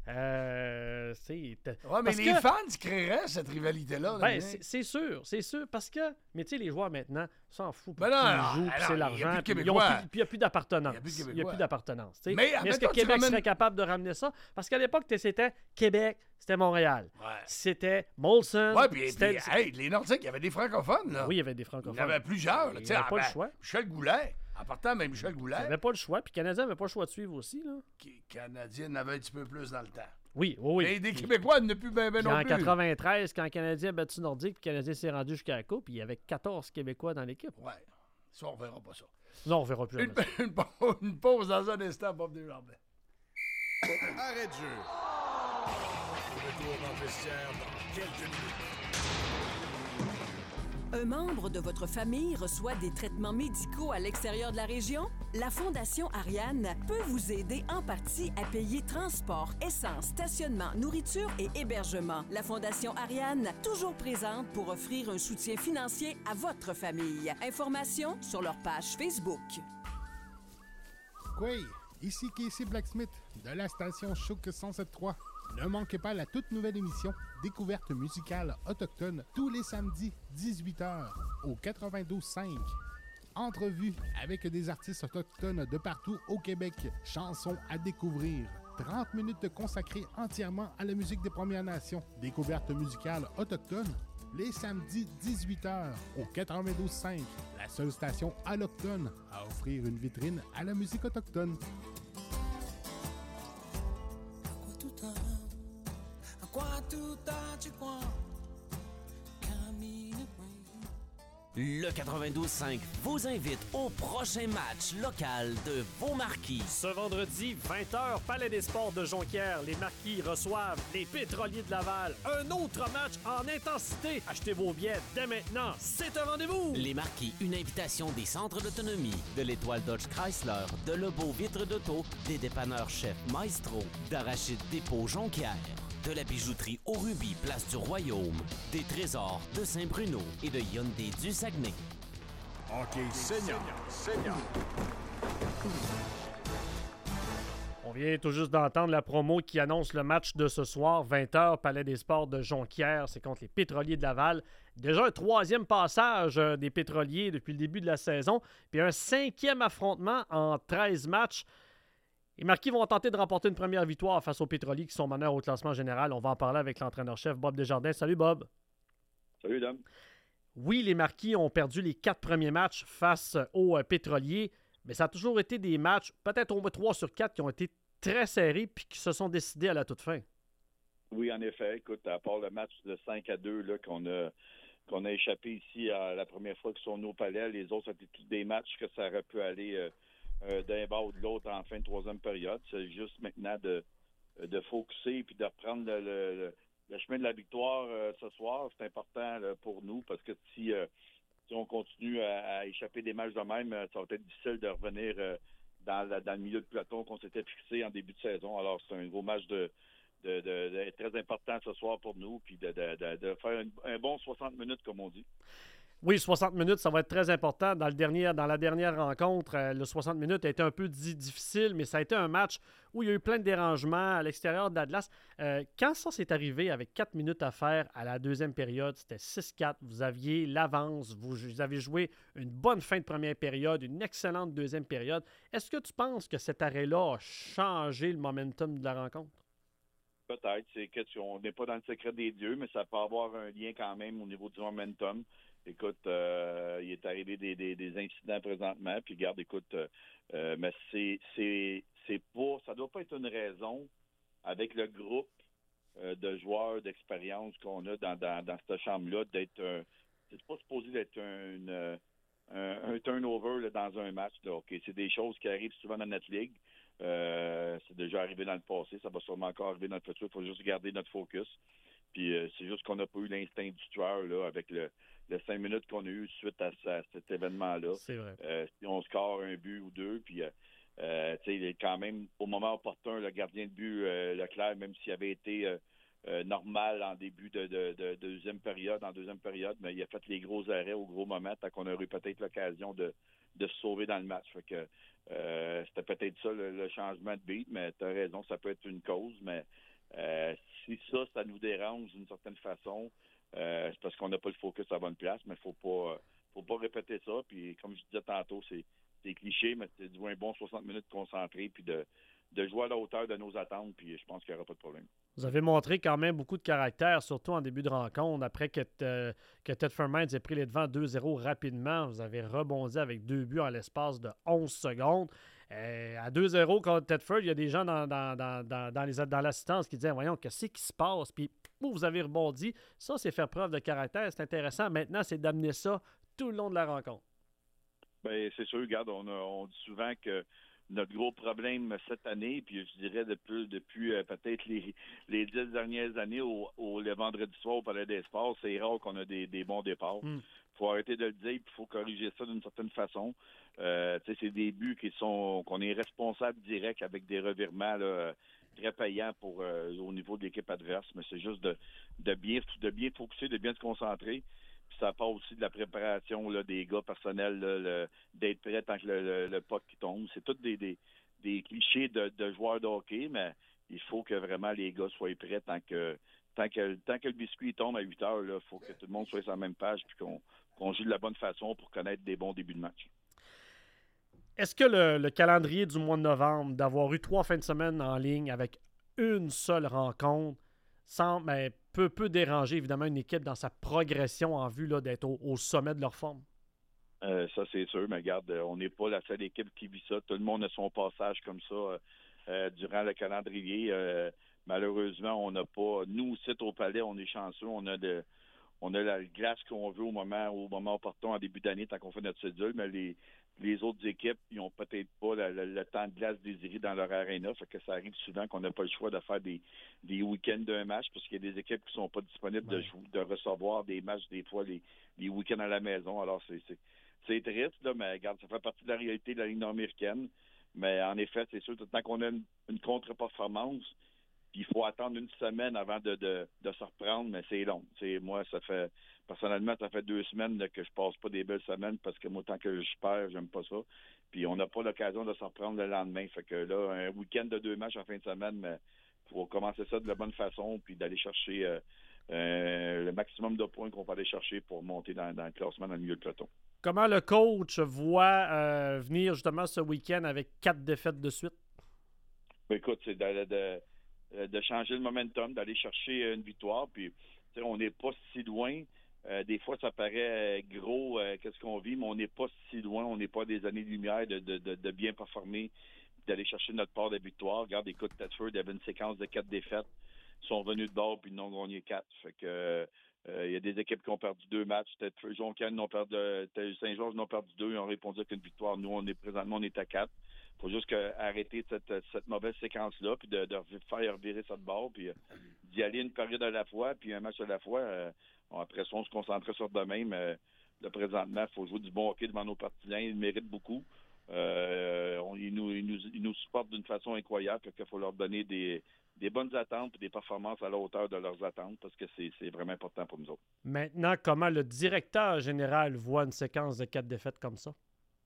Euh, c'est, Ouais, mais parce les que- fans créeraient cette rivalité-là. Ben, Dominique. c'est, c'est sûr, c'est sûr. Parce que, mais tu sais, les joueurs maintenant s'en foutent. Ben puis non, ils non, jouent, non, puis non, c'est il y a l'argent. plus de Puis ils ont Québécois. plus- puis il n'y a plus d'appartenance. Il y a plus de Il n'y a Québécois. plus d'appartenance. tu sais. Mais, Mais est-ce admettons, que tu Québec ramènes- serait capable de ramener ça? Parce qu'à l'époque, c'était Québec, c'était Montréal. Ouais. C'était Molson. Ouais, puis, c'était- puis, hey, les Nordiques, il y avait des francophones, là. Oui, il y avait des Il y en francophones. avait plusieurs, là. Il Tu sais, n'y avait pas le ben, choix. Michel Goulet. En partant, même Michel Il Goulet, n'y avait pas le choix. Puis les Canadiens n'avaient pas le choix de suivre aussi. Là. qui Canadien avait un petit peu plus dans le temps. Oui, oui, oui. Mais des Puis- Québécois ne plus ben, ben puis non en plus. quatre-vingt-treize, quand le Canadien a battu Nordique, puis le Canadien s'est rendu jusqu'à la Coupe, il y avait quatorze Québécois dans l'équipe. Ouais. Ça, on verra pas ça. Non, on verra plus Une, jamais ça. une pause, une pause dans un instant, Bob Desjardins. Arrêt de jeu. Retour dans le vestiaire dans quelques minutes. Un membre de votre famille reçoit des traitements médicaux à l'extérieur de la région? La Fondation Ariane peut vous aider en partie à payer transport, essence, stationnement, nourriture et hébergement. La Fondation Ariane, toujours présente pour offrir un soutien financier à votre famille. Informations sur leur page Facebook. Quoi? Ici Casey Blacksmith de la station Chouk cent sept trois. Ne manquez pas la toute nouvelle émission Découverte musicale autochtone tous les samedis dix-huit heures au quatre-vingt-douze cinq. Entrevue avec des artistes autochtones de partout au Québec. Chansons à découvrir. trente minutes consacrées entièrement à la musique des Premières Nations. Découverte musicale autochtone les samedis dix-huit heures au quatre-vingt-douze cinq. La seule station alloctone à offrir une vitrine à la musique autochtone. Le quatre-vingt-douze cinq vous invite au prochain match local de vos Marquis. Ce vendredi, vingt heures, Palais des Sports de Jonquière. Les Marquis reçoivent les Pétroliers de Laval. Un autre match en intensité. Achetez vos billets dès maintenant. C'est un rendez-vous. Les Marquis, une invitation des centres d'autonomie, de l'Étoile Dodge Chrysler, de Lebeau Vitre d'Auto, des dépanneurs Chef Maestro, d'Arachide Dépôt Jonquière. De la bijouterie au rubis, place du Royaume, des trésors de Saint-Bruno et de Hyundai du Saguenay. OK, Seigneur, Seigneur. On vient tout juste d'entendre la promo qui annonce le match de ce soir, vingt heures, Palais des Sports de Jonquière. C'est contre les Pétroliers de Laval. Déjà un troisième passage euh, des Pétroliers depuis le début de la saison. Puis un cinquième affrontement en treize matchs. Les Marquis vont tenter de remporter une première victoire face aux Pétroliers qui sont meneurs au classement général. On va en parler avec l'entraîneur-chef Bob Desjardins. Salut Bob. Salut Dom. Oui, les Marquis ont perdu les quatre premiers matchs face aux euh, Pétroliers, mais ça a toujours été des matchs, peut-être au moins trois sur quatre, qui ont été très serrés puis qui se sont décidés à la toute fin. Oui, en effet. Écoute, à part le match de cinq à deux là, qu'on a qu'on a échappé ici à la première fois qu'ils sont venus au Palais, les autres, c'était tous des matchs que ça aurait pu aller euh, euh, d'un bord ou de l'autre en fin de troisième période. C'est juste maintenant de, de focusser puis de reprendre le, le, le, le chemin de la victoire euh, ce soir. C'est important là, pour nous parce que si, euh, si on continue à, à échapper des matchs de même, ça va être difficile de revenir euh, Dans, la, dans le milieu de peloton qu'on s'était fixé en début de saison. Alors, c'est un gros match de, de, de, de très important ce soir pour nous, puis de, de, de, de faire un, un bon soixante minutes, comme on dit. Oui, soixante minutes, ça va être très important. Dans, le dernier, dans la dernière rencontre, euh, le soixante minutes a été un peu di- difficile, mais ça a été un match où il y a eu plein de dérangements à l'extérieur d'Atlas. Euh, quand ça s'est arrivé avec quatre minutes à faire à la deuxième période, c'était six quatre, vous aviez l'avance, vous, vous avez joué une bonne fin de première période, une excellente deuxième période. Est-ce que tu penses que cet arrêt-là a changé le momentum de la rencontre? Peut-être. C'est que tu, on n'est pas dans le secret des dieux, mais ça peut avoir un lien quand même au niveau du momentum. Écoute, euh, il est arrivé des, des, des incidents présentement, puis regarde, écoute, euh, mais c'est, c'est, c'est pas, ça doit pas être une raison avec le groupe euh, de joueurs d'expérience qu'on a dans, dans, dans cette chambre-là d'être un, c'est pas supposé d'être un, une, un, un turnover là, dans un match. Là, okay? C'est des choses qui arrivent souvent dans notre ligue. Euh, c'est déjà arrivé dans le passé, ça va sûrement encore arriver dans le futur. Il faut juste garder notre focus. Puis euh, c'est juste qu'on n'a pas eu l'instinct du tueur là, avec le, le cinq minutes qu'on a eu suite à, à cet événement-là. C'est vrai. Euh, si on score un but ou deux, puis euh, euh, tu sais, il est quand même au moment opportun, le gardien de but euh, Leclerc, même s'il avait été euh, euh, normal en début de, de, de, de deuxième période, en deuxième période, mais il a fait les gros arrêts au gros moment, tant qu'on aurait eu peut-être l'occasion de, de se sauver dans le match. Fait que euh, c'était peut-être ça le, le changement de beat, mais tu as raison, ça peut être une cause, mais euh, si ça, ça nous dérange d'une certaine façon, euh, c'est parce qu'on n'a pas le focus à la bonne place, mais il faut pas faut pas répéter ça. Puis comme je disais tantôt, c'est, c'est cliché, mais c'est du moins un bon soixante minutes concentré, puis de, de jouer à la hauteur de nos attentes, puis je pense qu'il n'y aura pas de problème. Vous avez montré quand même beaucoup de caractère, surtout en début de rencontre. Après que, euh, que Ted Fermines ait pris les devants deux zéro rapidement, vous avez rebondi avec deux buts en l'espace de onze secondes. Euh, à deux zéro contre Tedford, il y a des gens dans, dans, dans, dans, dans, les, dans l'assistance qui disaient « Voyons, qu'est-ce qui se passe? » Puis vous avez rebondi. Ça, c'est faire preuve de caractère. C'est intéressant. Maintenant, c'est d'amener ça tout le long de la rencontre. Bien, c'est sûr. Regarde, on, a, on dit souvent que notre gros problème cette année, puis je dirais depuis, depuis euh, peut-être les, les dix dernières années, au, au, le vendredi soir au Palais des Sports, c'est rare qu'on a des, des bons départs. Il mm. faut arrêter de le dire, puis il faut corriger ça d'une certaine façon. Euh, c'est des buts qui sont qu'on est responsable direct avec des revirements là, très payants pour euh, au niveau de l'équipe adverse, mais c'est juste de, de bien de bien focuser, de bien se concentrer. Puis ça part aussi de la préparation là, des gars personnels, là, le, d'être prêt tant que le, le, le puck qui tombe. C'est tous des, des, des clichés de, de joueurs de hockey, mais il faut que vraiment les gars soient prêts tant que tant que, tant que le biscuit tombe à huit heures. Il faut que tout le monde soit sur la même page puis qu'on, qu'on joue de la bonne façon pour connaître des bons débuts de match. Est-ce que le, le calendrier du mois de novembre, d'avoir eu trois fins de semaine en ligne avec une seule rencontre, semble, ben, peut, peut déranger évidemment une équipe dans sa progression en vue là, d'être au, au sommet de leur forme? Euh, ça, c'est sûr, mais regarde, on n'est pas la seule équipe qui vit ça. Tout le monde a son passage comme ça euh, durant le calendrier. Euh, malheureusement, on n'a pas... Nous, aussi, au Palais, on est chanceux. On a de... On a la glace qu'on veut au moment au moment opportun en début d'année tant qu'on fait notre cédule, mais les, les autres équipes, ils n'ont peut-être pas la, la, le temps de glace désiré dans leur aréna. Fait que ça arrive souvent qu'on n'a pas le choix de faire des, des week-ends d'un match parce qu'il y a des équipes qui ne sont pas disponibles ouais. de, de recevoir des matchs des fois les, les week-ends à la maison. Alors c'est, c'est, c'est triste, là, mais regarde, ça fait partie de la réalité de la Ligue nord-américaine. Mais en effet, c'est sûr, tant qu'on a une, une contre-performance, Puis il faut attendre une semaine avant de, de, de se reprendre, mais c'est long. T'sais, moi, ça fait personnellement, ça fait deux semaines là, que je passe pas des belles semaines parce que moi, tant que je perds, j'aime pas ça. Puis on n'a pas l'occasion de se reprendre le lendemain. Fait que là, un week-end de deux matchs en fin de semaine, mais faut commencer ça de la bonne façon, puis d'aller chercher euh, euh, le maximum de points qu'on peut aller chercher pour monter dans, dans le classement dans le milieu de peloton. Comment le coach voit euh, venir justement ce week-end avec quatre défaites de suite? Ben, écoute, c'est de, de, de changer le momentum, d'aller chercher une victoire. Puis, on n'est pas si loin. Euh, des fois, ça paraît gros, euh, qu'est-ce qu'on vit, mais on n'est pas si loin. On n'est pas des années-lumière de, de, de, de bien performer, d'aller chercher notre part de victoire. Regarde, écoute, Thetford avait une séquence de quatre défaites. Ils sont venus de bord puis ils n'ont gagné quatre. Fait que euh, il euh, y a des équipes qui ont perdu deux matchs. Thetford, Jonquière, ont perdu, Saint-Georges n'ont perdu deux. Ils ont répondu avec une victoire. Nous, on est présentement, on est à quatre. Il faut juste que, arrêter cette, cette mauvaise séquence-là, puis de, de faire revirer ça de bord, puis euh, d'y aller une période à la fois, puis un match à la fois. Euh, bon, après ça, on se concentrait sur demain, mais là, présentement, il faut jouer du bon hockey devant nos partisans. Ils méritent beaucoup. Euh, on, ils, nous, ils, nous, ils nous supportent d'une façon incroyable, qu'il faut leur donner des, des bonnes attentes et des performances à la hauteur de leurs attentes, parce que c'est, c'est vraiment important pour nous autres. Maintenant, comment le directeur général voit une séquence de quatre défaites comme ça?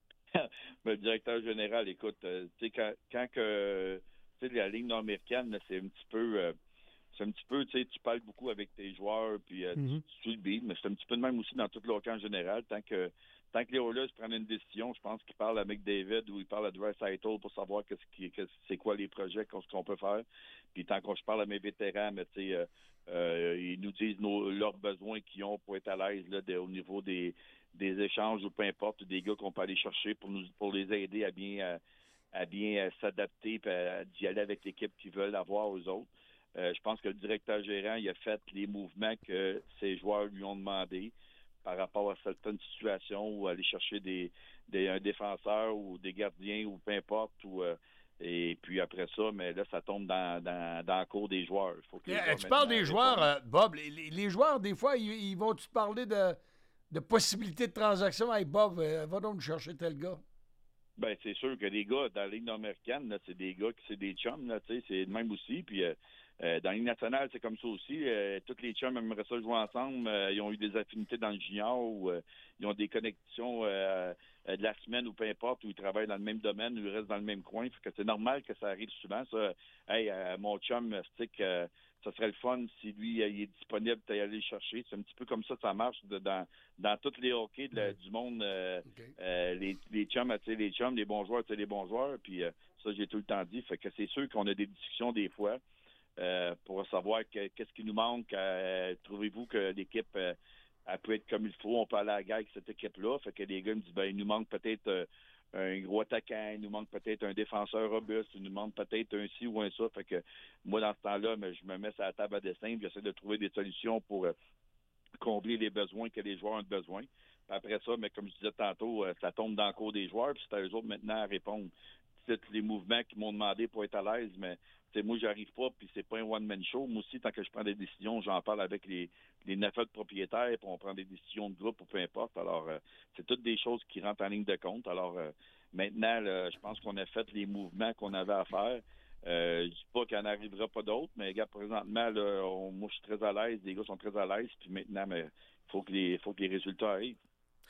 Mais le directeur général, écoute, euh, tu sais, quand, quand que, tu sais, la Ligue nord-américaine, là, c'est un petit peu, euh, c'est un petit peu, tu sais, tu parles beaucoup avec tes joueurs, puis euh, mm-hmm. tu, tu suis le beat, mais c'est un petit peu de même aussi dans tout le hockey en général. Tant que, tant que les Oilers prennent une décision, je pense qu'ils parlent à McDavid ou ils parlent à Draisaitl pour savoir qu'est-ce qui, qu'est-ce, c'est quoi les projets, qu'est-ce qu'on peut faire. Puis tant que je parle à mes vétérans, mais tu sais, euh, euh, ils nous disent nos, leurs besoins qu'ils ont pour être à l'aise là, de, au niveau des des échanges ou peu importe, des gars qu'on peut aller chercher pour nous pour les aider à bien à, à bien s'adapter et à, à d'y aller avec l'équipe qu'ils veulent avoir aux autres. Euh, je pense que le directeur gérant il a fait les mouvements que ses joueurs lui ont demandé par rapport à certaines situations ou aller chercher des, des un défenseur ou des gardiens ou peu importe ou euh, et puis après ça, mais là, ça tombe dans, dans, dans le cours des joueurs. Faut que les yeah, tu parles des joueurs, euh, Bob. Les, les, les joueurs, des fois, ils, ils vont-tu parler de de possibilités de transaction. Hey Bob, euh, va donc chercher tel gars. Ben c'est sûr que les gars dans la Ligue nord-américaine, là, c'est des gars qui c'est des chums, là, tu sais, c'est le même aussi. Puis euh, euh, dans la Ligue nationale, c'est comme ça aussi. Euh, tous les chums aimeraient ça jouer ensemble. Euh, ils ont eu des affinités dans le junior ou euh, ils ont des connexions euh, euh, de la semaine ou peu importe, où ils travaillent dans le même domaine, où ils restent dans le même coin. Fait que c'est normal que ça arrive souvent. Ça, hey, euh, mon chum stick. Euh, ça serait le fun si lui il est disponible d'aller aller le chercher. C'est un petit peu comme ça ça marche de, dans, dans tous les hockey de la, du monde. Euh, okay. euh, les, les chums attirent les chums, les bons joueurs attirent les bons joueurs. Puis euh, ça, j'ai tout le temps dit. Fait que c'est sûr qu'on a des discussions des fois euh, pour savoir que, qu'est-ce qui nous manque. Euh, trouvez-vous que l'équipe euh, elle peut être comme il faut? On peut aller à la guerre avec cette équipe-là. Fait que les gars me disent ben il nous manque peut-être euh, un gros attaquant, il nous manque peut-être un défenseur robuste, il nous manque peut-être un ci ou un ça. Fait que moi, dans ce temps-là, mais je me mets sur la table à dessin et j'essaie de trouver des solutions pour euh, combler les besoins que les joueurs ont besoin. Puis après ça, mais comme je disais tantôt, euh, ça tombe dans le cours des joueurs, puis c'est à eux autres maintenant à répondre. C'est les mouvements qu'ils m'ont demandé pour être à l'aise, mais moi, j'arrive pas, puis c'est pas un one-man show. Moi aussi, tant que je prends des décisions, j'en parle avec les, les neuf autres propriétaires, puis on prend des décisions de groupe ou peu importe. Alors, euh, c'est toutes des choses qui rentrent en ligne de compte. Alors, euh, maintenant, là, je pense qu'on a fait les mouvements qu'on avait à faire. Euh, je dis pas qu'il n'en arrivera pas d'autres, mais regarde, présentement, là, on, moi, je suis très à l'aise, les gars sont très à l'aise, puis maintenant, il faut que les faut que les résultats arrivent.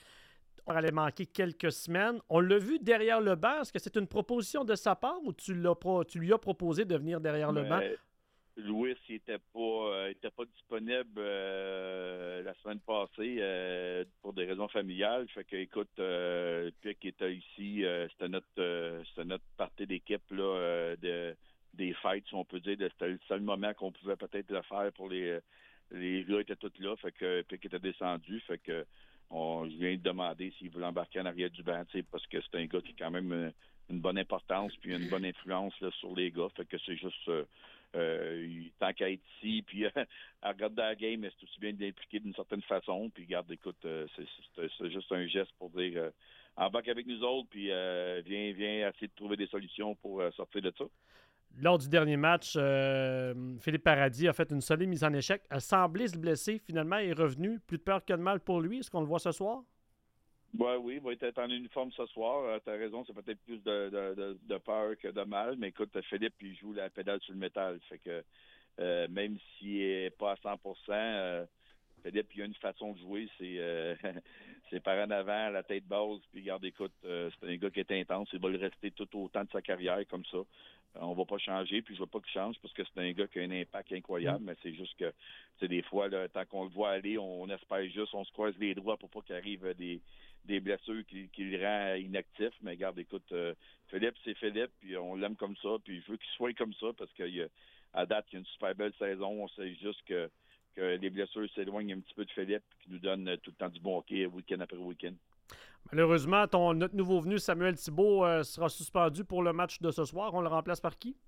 On allait manquer quelques semaines. On l'a vu derrière le banc. Est-ce que c'est une proposition de sa part ou tu, l'as pro- tu lui as proposé de venir derrière mais, le banc? Louis n'était pas, euh, était pas disponible euh, la semaine passée euh, pour des raisons familiales. Fait que, écoute, euh, puis qui était ici, euh, c'était notre euh, c'était notre partie d'équipe là, euh, de, des fêtes, si on peut dire. C'était le seul moment qu'on pouvait peut-être le faire pour les les gars étaient tous là. Fait que puis qui était descendu. Fait que on, je viens de demander s'il voulait embarquer en arrière du banc, parce que c'est un gars qui a quand même une, une bonne importance puis une bonne influence là, sur les gars. Fait que c'est juste euh, Euh, il, tant qu'à être ici, puis euh, à regarder la game, c'est aussi bien d'impliquer d'une certaine façon. Puis garde, écoute, euh, c'est, c'est, c'est juste un geste pour dire euh, embarque avec nous autres, puis euh, viens, viens essayer de trouver des solutions pour euh, sortir de ça. Lors du dernier match, euh, Philippe Paradis a fait une solide mise en échec, a semblé se blesser. Finalement, il est revenu. Plus de peur que de mal pour lui. Est-ce qu'on le voit ce soir? Ouais, oui, il va être en uniforme ce soir. Euh, tu as raison, c'est peut-être plus de, de, de, de peur que de mal. Mais écoute, Philippe, il joue la pédale sur le métal. Fait que euh, même s'il n'est pas à cent pour cent, euh, Philippe, il a une façon de jouer. C'est, euh, c'est par en avant, la tête basse. Puis, regarde, écoute, euh, c'est un gars qui est intense. Il va le rester tout autant de sa carrière comme ça. Euh, on va pas changer. Puis, je veux pas qu'il change parce que c'est un gars qui a un impact incroyable. Mm. Mais c'est juste que, tu sais, des fois, là, tant qu'on le voit aller, on, on espère juste, on se croise les doigts pour pas qu'il arrive des, des blessures qui, qui le rend inactif. Mais regarde, écoute, euh, Philippe, c'est Philippe. Puis, on l'aime comme ça. Puis, je veux qu'il soit comme ça parce qu'à date, il y a une super belle saison. On sait juste que que les blessures s'éloignent un petit peu de Philippe qui nous donne tout le temps du bon hockey week-end après week-end. Malheureusement, ton, notre nouveau venu, Samuel Thibault, euh, sera suspendu pour le match de ce soir. On le remplace par qui?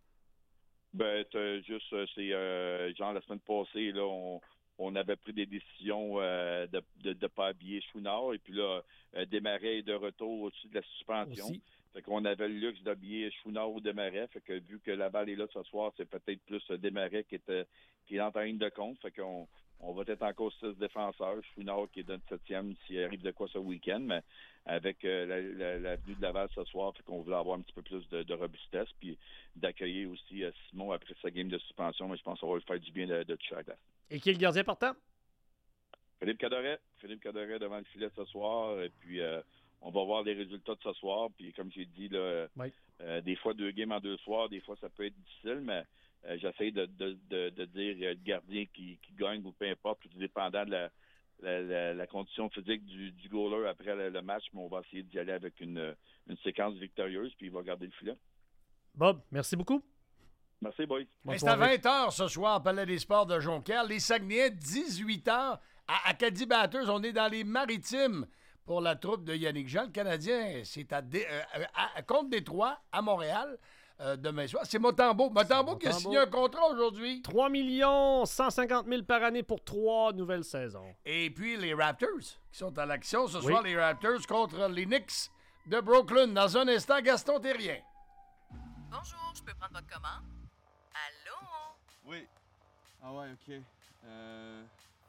Ben, juste, c'est euh, genre la semaine passée, là, on, on avait pris des décisions euh, de ne de, de pas habiller Chouinard. Et puis là, euh, Desmarais est de retour au-dessus de la suspension. Aussi. Fait qu'on avait le luxe d'habiller Chouinard ou Desmarais. Fait que vu que la balle est là ce soir, c'est peut-être plus Desmarais qui est, qui est en ligne de compte. Fait qu'on on va être encore six défenseurs. Chouinard qui est dans le septième s'il arrive de quoi ce week-end. Mais avec euh, la, la, la venue de Laval ce soir, fait qu'on voulait avoir un petit peu plus de, de robustesse. Puis d'accueillir aussi euh, Simon après sa game de suspension. Mais je pense qu'on va lui faire du bien de, de toucher à la glace. Et qui est le gardien partant? Philippe Cadoret. Philippe Cadoret devant le filet ce soir. Et puis... Euh, on va voir les résultats de ce soir. Puis comme j'ai dit, là, oui. euh, des fois deux games en deux soirs, des fois ça peut être difficile, mais euh, j'essaie de, de, de, de dire euh, le gardien qui, qui gagne ou peu importe, tout dépendant de la, la, la, la condition physique du, du goaler après le, le match, mais on va essayer d'y aller avec une, une séquence victorieuse, puis il va garder le filet. Bob, merci beaucoup. Merci, boys. Hey, c'est à vingt heures ce soir, Palais des Sports de Jonquière. Les Saguenayens, dix-huit heures à Acadie Batters. On est dans les Maritimes. Pour la troupe de Yannick Jean, le Canadien, c'est à, dé, euh, à, à contre Détroit, à Montréal, euh, demain soir. C'est Motambo. Motambo qui a signé un contrat aujourd'hui. trois millions cent cinquante mille par année pour trois nouvelles saisons. Et puis les Raptors qui sont à l'action ce oui. soir, les Raptors contre les Knicks de Brooklyn. Dans un instant, Gaston Terrien. Bonjour, je peux prendre votre commande? Allô? Oui. Ah ouais, OK. Euh...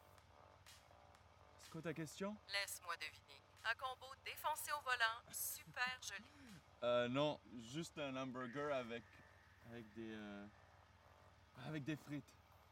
C'est quoi ta question? Laisse-moi deviner. Un combo défoncé au volant, super joli. Euh, non, juste un hamburger avec, avec des, euh, avec des frites.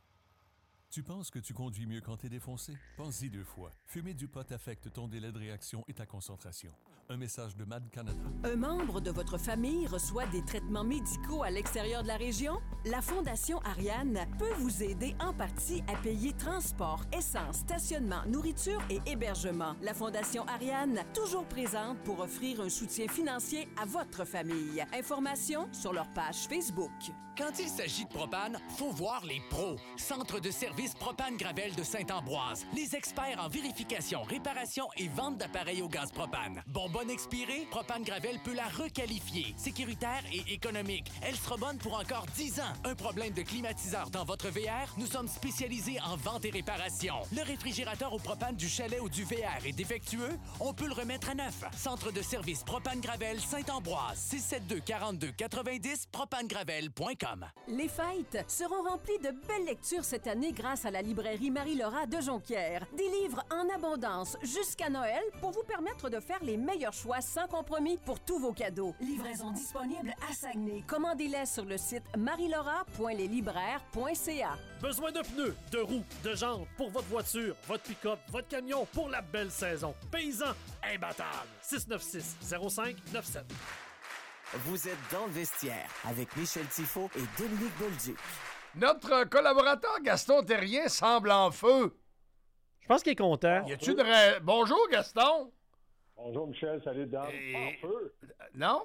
Tu penses que tu conduis mieux quand t'es défoncé? Pense-y deux fois. Fumer du pot affecte ton délai de réaction et ta concentration. Un message de Mad Canada. Un membre de votre famille reçoit des traitements médicaux à l'extérieur de la région? La Fondation Ariane peut vous aider en partie à payer transport, essence, stationnement, nourriture et hébergement. La Fondation Ariane, toujours présente pour offrir un soutien financier à votre famille. Informations sur leur page Facebook. Quand il s'agit de propane, faut voir les pros. Centre de service Propane Gravel de Saint-Ambroise. Les experts en vérification, réparation et vente d'appareils au gaz propane. Bonbonne expirée, Propane Gravel peut la requalifier. Sécuritaire et économique. Elle sera bonne pour encore dix ans. Un problème de climatiseur dans votre V R? Nous sommes spécialisés en vente et réparation. Le réfrigérateur au propane du chalet ou du V R est défectueux? On peut le remettre à neuf. Centre de service Propane Gravel Saint-Ambroise. six sept deux, quarante-deux, quatre-vingt-dix, propanegravel point com. Les fêtes seront remplies de belles lectures cette année grâce à la librairie Marie-Laura de Jonquière. Des livres en abondance jusqu'à Noël pour vous permettre de faire les meilleurs choix sans compromis pour tous vos cadeaux. Livraison disponible à Saguenay. Commandez-les sur le site marie laura point les libraires point c a. Besoin de pneus, de roues, de jantes pour votre voiture, votre pick-up, votre camion pour la belle saison. Paysan imbattable. six neuf six, zéro cinq neuf sept. Vous êtes dans le vestiaire avec Michel Tifo et Dominique Bolduc. Notre collaborateur Gaston Terrien semble en feu. Je pense qu'il est content. Y a-tu de ra... Bonjour Gaston. Bonjour Michel, salut Dom. Et... Pas en feu. Non?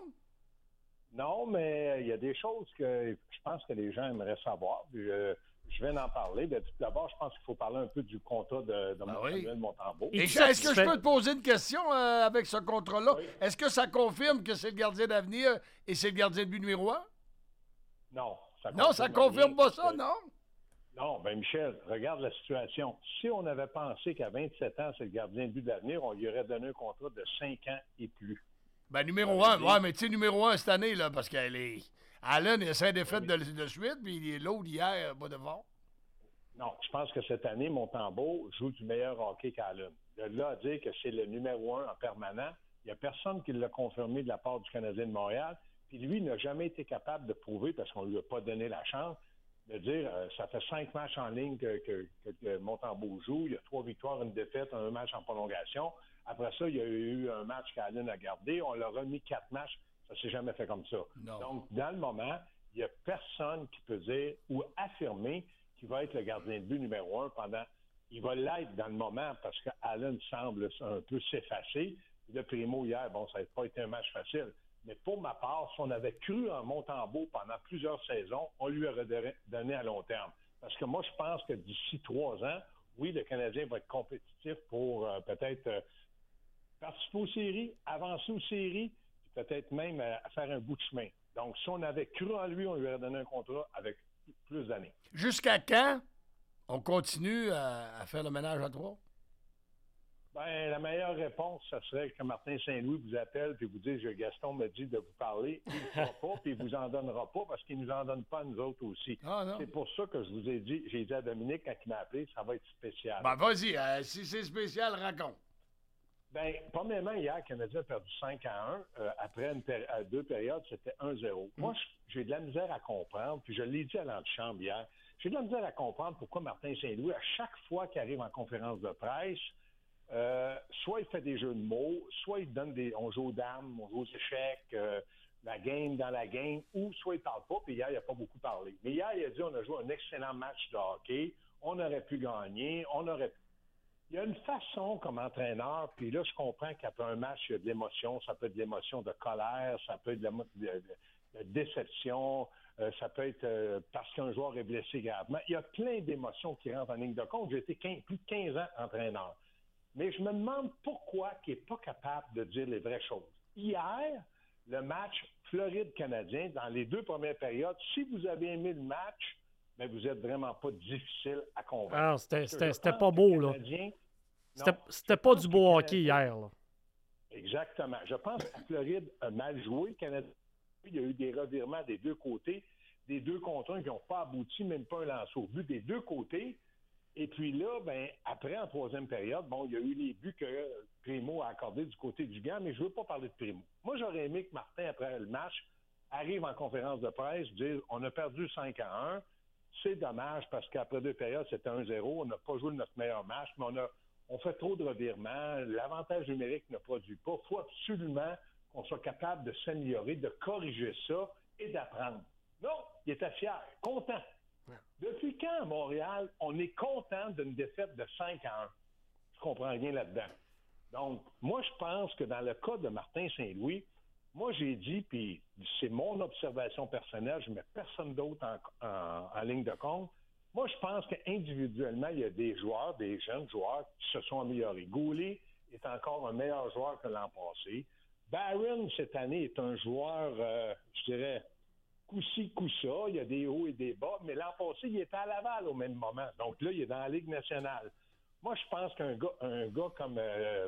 Non, mais il y a des choses que je pense que les gens aimeraient savoir. Puis, euh, je viens d'en parler. D'abord, je pense qu'il faut parler un peu du contrat de, de ah Samuel oui. Montembeault. Et est-ce que je peux te poser une question euh, avec ce contrat-là? Oui. Est-ce que ça confirme que c'est le gardien d'avenir et c'est le gardien de but numéro un? Non. Ça non, ça confirme pas ça, non? Non, bien Michel, regarde la situation. Si on avait pensé qu'à vingt-sept ans, c'est le gardien de but d'avenir, on lui aurait donné un contrat de cinq ans et plus. Ben, numéro un, ouais, mais tu sais, numéro un cette année, là, parce qu'elle est... Allen, il a cinq défaites de, de suite, puis l'autre, hier, pas devant. Non, je pense que cette année, Montembeault joue du meilleur hockey qu'Allen. De là à dire que c'est le numéro un en permanent, il n'y a personne qui l'a confirmé de la part du Canadien de Montréal. Puis lui, il n'a jamais été capable de prouver, parce qu'on ne lui a pas donné la chance, de dire euh, ça fait cinq matchs en ligne que, que, que, que Montembeault joue. Il y a trois victoires, une défaite, un match en prolongation. Après ça, il y a eu un match qu'Allen a gardé. On l'a remis quatre matchs. Ça ne s'est jamais fait comme ça. Non. Donc, dans le moment, il n'y a personne qui peut dire ou affirmer qu'il va être le gardien de but numéro un pendant... Il va l'être dans le moment parce qu'Allen semble un peu s'effacer. Le Primo hier, bon, ça n'a pas été un match facile. Mais pour ma part, si on avait cru en Montembeault pendant plusieurs saisons, on lui aurait donné à long terme. Parce que moi, je pense que d'ici trois ans, oui, le Canadien va être compétitif pour euh, peut-être euh, participer aux séries, avancer aux séries, puis peut-être même euh, faire un bout de chemin. Donc, si on avait cru en lui, on lui aurait donné un contrat avec plus d'années. Jusqu'à quand on continue à, à faire le ménage à trois? Ben, la meilleure réponse, ça serait que Martin Saint-Louis vous appelle et vous dise que Gaston me dit de vous parler. Il ne le fera pas, puis il ne vous en donnera pas parce qu'il ne nous en donne pas à nous autres aussi. Ah, non. C'est pour ça que je vous ai dit, j'ai dit à Dominique quand il m'a appelé, ça va être spécial. Ben, vas-y, euh, si c'est spécial, raconte. Ben, premièrement, hier, le Canadien a perdu cinq à un. Euh, après une péri- euh, deux périodes, c'était un zéro. Mm. Moi, j'ai de la misère à comprendre, puis je l'ai dit à l'antichambre hier, j'ai de la misère à comprendre pourquoi Martin Saint-Louis, à chaque fois qu'il arrive en conférence de presse, Euh, soit il fait des jeux de mots, soit il donne des... On joue aux dames, on joue aux échecs, euh, la game dans la game, ou soit il parle pas, puis hier, il n'a pas beaucoup parlé. Mais hier, il a dit on a joué un excellent match de hockey, on aurait pu gagner, on aurait pu... Il y a une façon comme entraîneur, puis là, je comprends qu'après un match, il y a de l'émotion, ça peut être de l'émotion de colère, ça peut être de, de, de, de déception, euh, ça peut être euh, parce qu'un joueur est blessé gravement. Il y a plein d'émotions qui rentrent en ligne de compte. J'ai été quinze, plus de quinze ans entraîneur. Mais je me demande pourquoi il n'est pas capable de dire les vraies choses. Hier, le match Floride-Canadien, dans les deux premières périodes, si vous avez aimé le match, mais vous n'êtes vraiment pas difficile à convaincre. Ah, c'était, c'était, c'était pas beau, là. Canadien, c'était non, c'était pas du beau hockey hier, là. Exactement. Je pense que la Floride a mal joué. Le Canadien, il y a eu des revirements des deux côtés, des deux contre un qui n'ont pas abouti, même pas un lancer au but des deux côtés. Et puis là, ben après, en troisième période, bon, il y a eu les buts que Primo a accordés du côté du gant, mais je ne veux pas parler de Primo. Moi, j'aurais aimé que Martin, après le match, arrive en conférence de presse, dire on a perdu cinq à un. C'est dommage parce qu'après deux périodes, c'était un zéro. On n'a pas joué notre meilleur match, mais on a on fait trop de revirements. L'avantage numérique ne produit pas. Il faut absolument qu'on soit capable de s'améliorer, de corriger ça et d'apprendre. Non, il était fier, content. Depuis quand, à Montréal, on est content d'une défaite de cinq à un? Je comprends rien là-dedans. Donc, moi, je pense que dans le cas de Martin Saint-Louis, moi, j'ai dit, puis c'est mon observation personnelle, je ne mets personne d'autre en, en, en ligne de compte. Moi, je pense qu'individuellement, il y a des joueurs, des jeunes joueurs qui se sont améliorés. Goulet est encore un meilleur joueur que l'an passé. Barron, cette année, est un joueur, euh, je dirais, coup-ci, coup-ça, il y a des hauts et des bas, mais l'an passé, il était à Laval au même moment. Donc là, il est dans la Ligue nationale. Moi, je pense qu'un gars, un gars comme euh,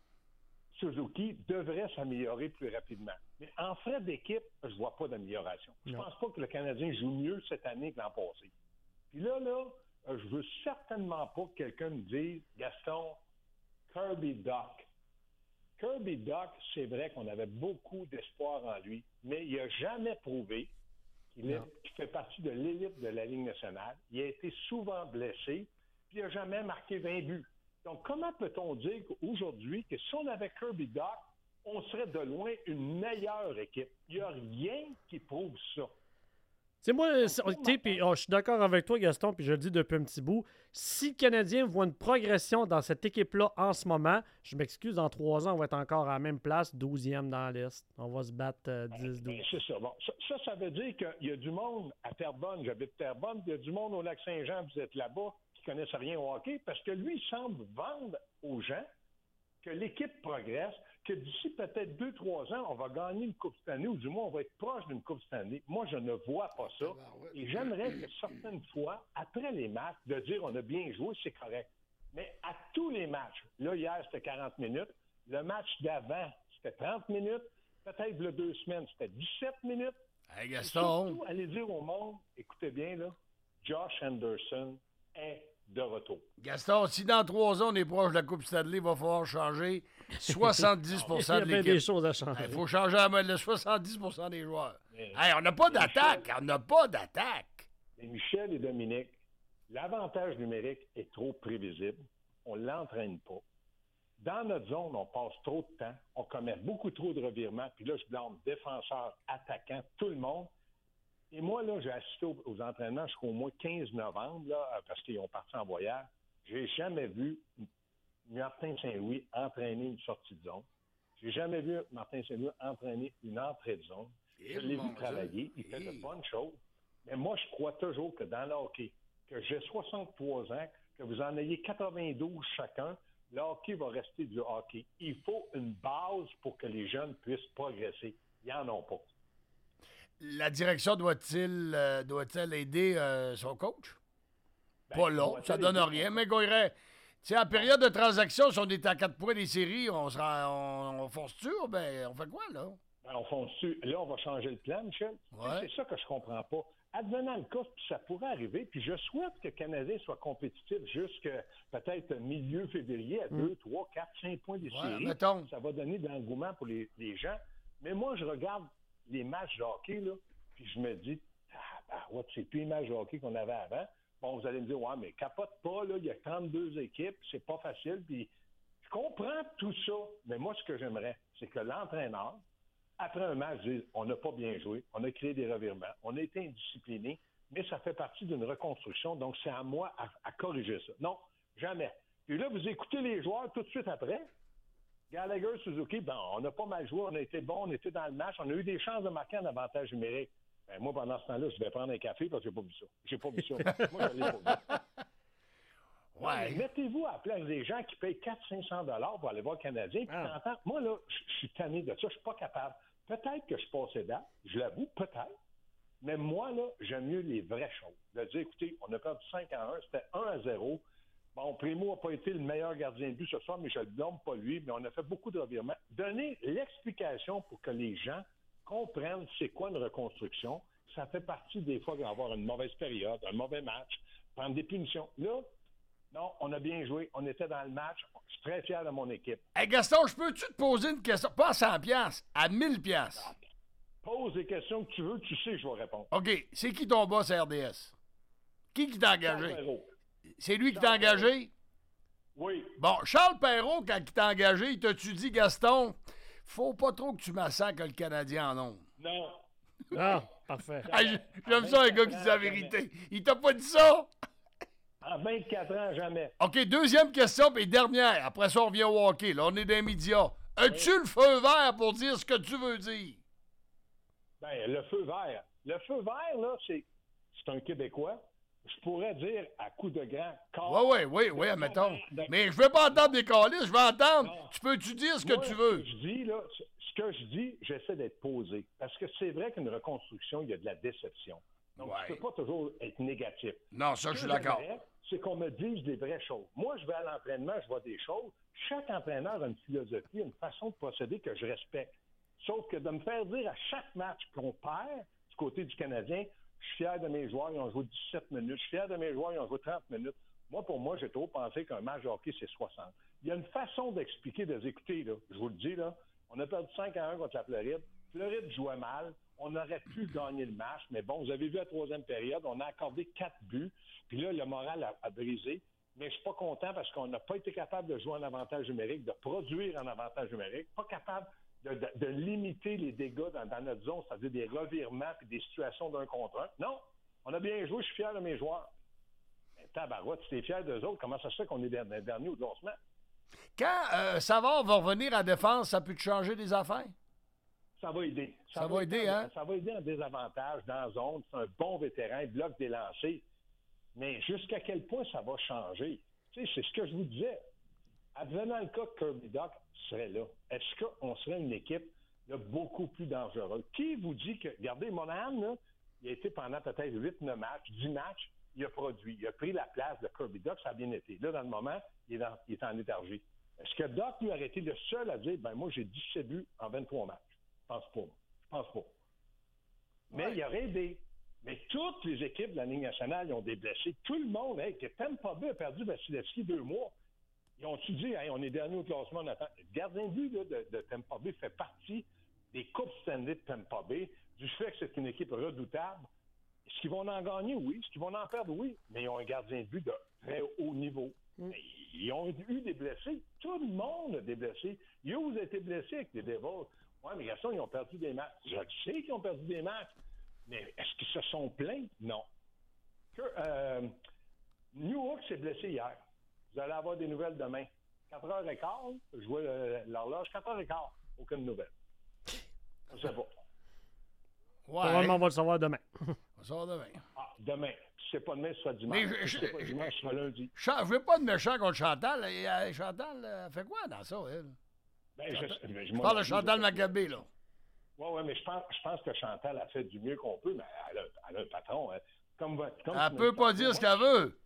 Suzuki devrait s'améliorer plus rapidement. Mais en frais d'équipe, je ne vois pas d'amélioration. Je ne pense pas que le Canadien joue mieux cette année que l'an passé. Puis là, là, je veux certainement pas que quelqu'un me dise, Gaston, Kirby Dach. Kirby Dach, c'est vrai qu'on avait beaucoup d'espoir en lui, mais il n'a jamais prouvé qu'il est, qu'il fait partie de l'élite de la Ligue nationale. Il a été souvent blessé, puis il n'a jamais marqué vingt buts. Donc, comment peut-on dire qu'aujourd'hui, que si on avait Kirby Dach, on serait de loin une meilleure équipe? Il n'y a rien qui prouve ça. Tu sais, moi, puis, oh, je suis d'accord avec toi, Gaston, puis je le dis depuis un petit bout. Si le Canadien voit une progression dans cette équipe-là en ce moment, je m'excuse, dans trois ans, on va être encore à la même place, douzième dans l'Est. On va se battre euh, dix douze. Ben, c'est ça. Bon, ça, ça, ça veut dire qu'il y a du monde à Terrebonne, j'habite Terrebonne, il y a du monde au Lac-Saint-Jean, vous êtes là-bas, qui ne connaissent rien au hockey, parce que lui, il semble vendre aux gens que l'équipe progresse, que d'ici peut-être deux, trois ans, on va gagner une Coupe Stanley, ou du moins, on va être proche d'une Coupe Stanley. Moi, je ne vois pas ça. Et j'aimerais que certaines fois, après les matchs, de dire on a bien joué, c'est correct. Mais à tous les matchs, là, hier, c'était quarante minutes. Le match d'avant, c'était trente minutes. Peut-être, le deux semaines, c'était dix-sept minutes. Hey, Gaston! Surtout, allez dire au monde, écoutez bien, là, Josh Anderson est de retour. Gaston, si dans trois ans, on est proche de la Coupe Stanley, il va falloir changer soixante-dix pour cent de l'équipe. Il y a bien des choses à changer. Il faut changer le soixante-dix pour cent des joueurs. Mais, hey, on n'a pas d'attaque. On n'a pas d'attaque. Mais Michel et Dominique, l'avantage numérique est trop prévisible. On ne l'entraîne pas. Dans notre zone, on passe trop de temps. On commet beaucoup trop de revirements. Puis là, je blâme défenseurs, attaquants, tout le monde. Et moi, là, j'ai assisté aux, aux entraînements jusqu'au mois quinze novembre, là, parce qu'ils ont parti en voyage. J'ai jamais vu Martin Saint-Louis entraîner une sortie de zone. J'ai jamais vu Martin Saint-Louis entraîner une entrée de zone. Et je l'ai vu travailler. Il fait de bonnes choses. Mais moi, je crois toujours que dans le hockey, que j'ai soixante-trois ans, que vous en ayez quatre-vingt-douze chacun, le hockey va rester du hockey. Il faut une base pour que les jeunes puissent progresser. Ils n'en ont pas. La direction doit-il euh, doit-elle aider euh, son coach? Ben, pas là, ça donne rien, mais qu'on irait... Tu sais, en période de transaction, si on est à quatre points des séries, on sera, on, on fonce-tu? Ben, on fait quoi, là? Ben, on fonce-tu? Là, on va changer le plan, Michel. Ouais. C'est ça que je comprends pas. Advenant le cas, ça pourrait arriver, puis je souhaite que le Canadien soit compétitif jusqu'à peut-être milieu février à deux, trois, quatre, cinq points des ouais, séries. Mettons. Ça va donner de l'engouement pour les, les gens. Mais moi, je regarde les matchs de hockey, là, puis je me dis, ah, ben, ouais, c'est plus les matchs de hockey qu'on avait avant. Bon, vous allez me dire, ouais, mais capote pas, là, il y a trente-deux équipes, c'est pas facile, puis je comprends tout ça, mais moi, ce que j'aimerais, c'est que l'entraîneur, après un match, dise, on n'a pas bien joué, on a créé des revirements, on a été indiscipliné, mais ça fait partie d'une reconstruction, donc c'est à moi à, à corriger ça. Non, jamais. Puis là, vous écoutez les joueurs tout de suite après, Gallagher, Suzuki, ben, on a pas mal joué, on a été bon, on était dans le match, on a eu des chances de marquer un avantage numérique. Ben, moi, pendant ce temps-là, je vais prendre un café parce que j'ai pas vu ça. J'ai pas vu ça. Moi, je l'ai pas vu. Ouais. Non, mettez-vous à la place des gens qui payent quatre cents à cinq cents dollars pour aller voir le Canadien. Puis ah. t'entends, moi, là, je suis tanné de ça, je suis pas capable. Peut-être que je passais date, je l'avoue, peut-être. Mais moi, là, j'aime mieux les vraies choses. De dire, écoutez, on a perdu cinq à un, c'était un à zéro. Bon, Primo n'a pas été le meilleur gardien de but ce soir, mais je ne le blâme pas lui, mais on a fait beaucoup de revirements. Donnez l'explication pour que les gens comprennent c'est quoi une reconstruction. Ça fait partie des fois d'avoir une mauvaise période, un mauvais match, prendre des punitions. Là, non, on a bien joué, on était dans le match, je suis très fier de mon équipe. Hey Gaston, je peux-tu te poser une question? Pas à cent piastres, à mille piastres. Pose les questions que tu veux, tu sais que je vais répondre. OK, c'est qui ton boss à R D S? Qui qui t'a engagé? Charles Perrault. C'est lui qui Charles t'a engagé? Oui. Bon, Charles Perrault, quand il t'a engagé, il t'a-tu dit, Gaston, faut pas trop que tu massacres le Canadien en ondes? Non. Ah, parfait. Ah, j'aime ça, un gars qui dit la vérité. Il t'a pas dit ça? En vingt-quatre ans, jamais. OK, deuxième question, puis dernière. Après ça, on revient au hockey. Là, on est dans les médias. As-tu oui. le feu vert pour dire ce que tu veux dire? Bien, le feu vert. Le feu vert, là, c'est, c'est un Québécois. Je pourrais dire à coup de grand corps. Oui, oui, oui, oui, admettons. Mais je veux pas entendre des calices, je veux entendre. Non. Tu peux-tu dire ce que Moi, tu veux? Ce que je dis, là, ce que je dis, j'essaie d'être posé. Parce que c'est vrai qu'une reconstruction, il y a de la déception. Donc, ouais. tu ne peux pas toujours être négatif. Non, ça, je suis d'accord. C'est qu'on me dise des vraies choses. Moi, je vais à l'entraînement, je vois des choses. Chaque entraîneur a une philosophie, une façon de procéder que je respecte. Sauf que de me faire dire à chaque match qu'on perd, du côté du Canadien, je suis fier de mes joueurs, ils ont joué dix-sept minutes. Je suis fier de mes joueurs, ils ont joué trente minutes. Moi, pour moi, j'ai trop pensé qu'un match de hockey, c'est soixante. Il y a une façon d'expliquer, de les écouter, là. Je vous le dis, là. On a perdu cinq à un contre la Floride. Floride jouait mal. On aurait pu gagner le match, mais bon, vous avez vu la troisième période, on a accordé quatre buts, puis là, le moral a, a brisé. Mais je suis pas content parce qu'on n'a pas été capable de jouer en avantage numérique, de produire en avantage numérique, pas capable de, de, de limiter les dégâts dans, dans notre zone, c'est-à-dire des revirements puis des situations d'un contre un. Non, on a bien joué, je suis fier de mes joueurs. Mais tabarouette, si t'es fier d'eux autres, comment ça se fait qu'on est dernier, dernier au classement? Quand euh, Savard va revenir en défense, ça peut te changer des affaires? Ça va aider. Ça, ça va aider, aider, hein? Ça va aider en désavantage dans la zone. C'est un bon vétéran, il bloque des lancers. Mais jusqu'à quel point ça va changer? Tu sais, c'est ce que je vous disais. Advenant le cas que Kirby Dach serait là, est-ce qu'on serait une équipe là, beaucoup plus dangereuse? Qui vous dit que... Regardez, Monahan, là, il a été pendant peut-être huit neuf matchs, dix matchs, il a produit. Il a pris la place de Kirby Dach, ça a bien été. Là, dans le moment, il est, dans, il est en léthargie. Est-ce que Dach lui aurait été le seul à dire, ben moi, j'ai dix-sept buts en vingt-trois matchs? Je pense pas. Je pense pas. Mais ouais. il aurait aidé. Mais toutes les équipes de la Ligue nationale, ils ont des blessés. Tout le monde, hey, que Tampa Bay a perdu Vasilevski deux mois. Ils ont-tu dit, hey, on est dernier au classement, on attend. Le gardien de but là, de, de Tampa Bay fait partie des Coupes Stanley de Tampa Bay, du fait que c'est une équipe redoutable. Est-ce qu'ils vont en gagner? Oui. Est-ce qu'ils vont en perdre? Oui. Mais ils ont un gardien de but de très haut niveau. Mm. Ils ont eu des blessés. Tout le monde a des blessés. Hughes a été blessé avec les Devils. Oui, mais Gaston, ils ont perdu des matchs. Je sais qu'ils ont perdu des matchs. Mais est-ce qu'ils se sont plaints? Non. Que, euh, Newhook s'est blessé hier. Vous allez avoir des nouvelles demain. quatre heures quinze, je vois euh, l'horloge, quatre heures quinze, aucune nouvelle. Je sais pas. Ouais. Probablement, on va le savoir demain. On va le savoir demain. Ah, demain. Si c'est pas demain, ce sera dimanche. Mais je, si c'est pas dimanche, ce sera lundi. Je ne veux pas de méchant contre Chantal. Et, euh, Chantal, elle fait quoi dans ça, elle? Ben, Chantal, je, je, je parle de Chantal Maccabé, là. Oui, oui, mais je pense, je pense que Chantal a fait du mieux qu'on peut, mais elle a, elle a un patron. Hein. Comme, comme elle ne peut pas dire ce qu'elle veut.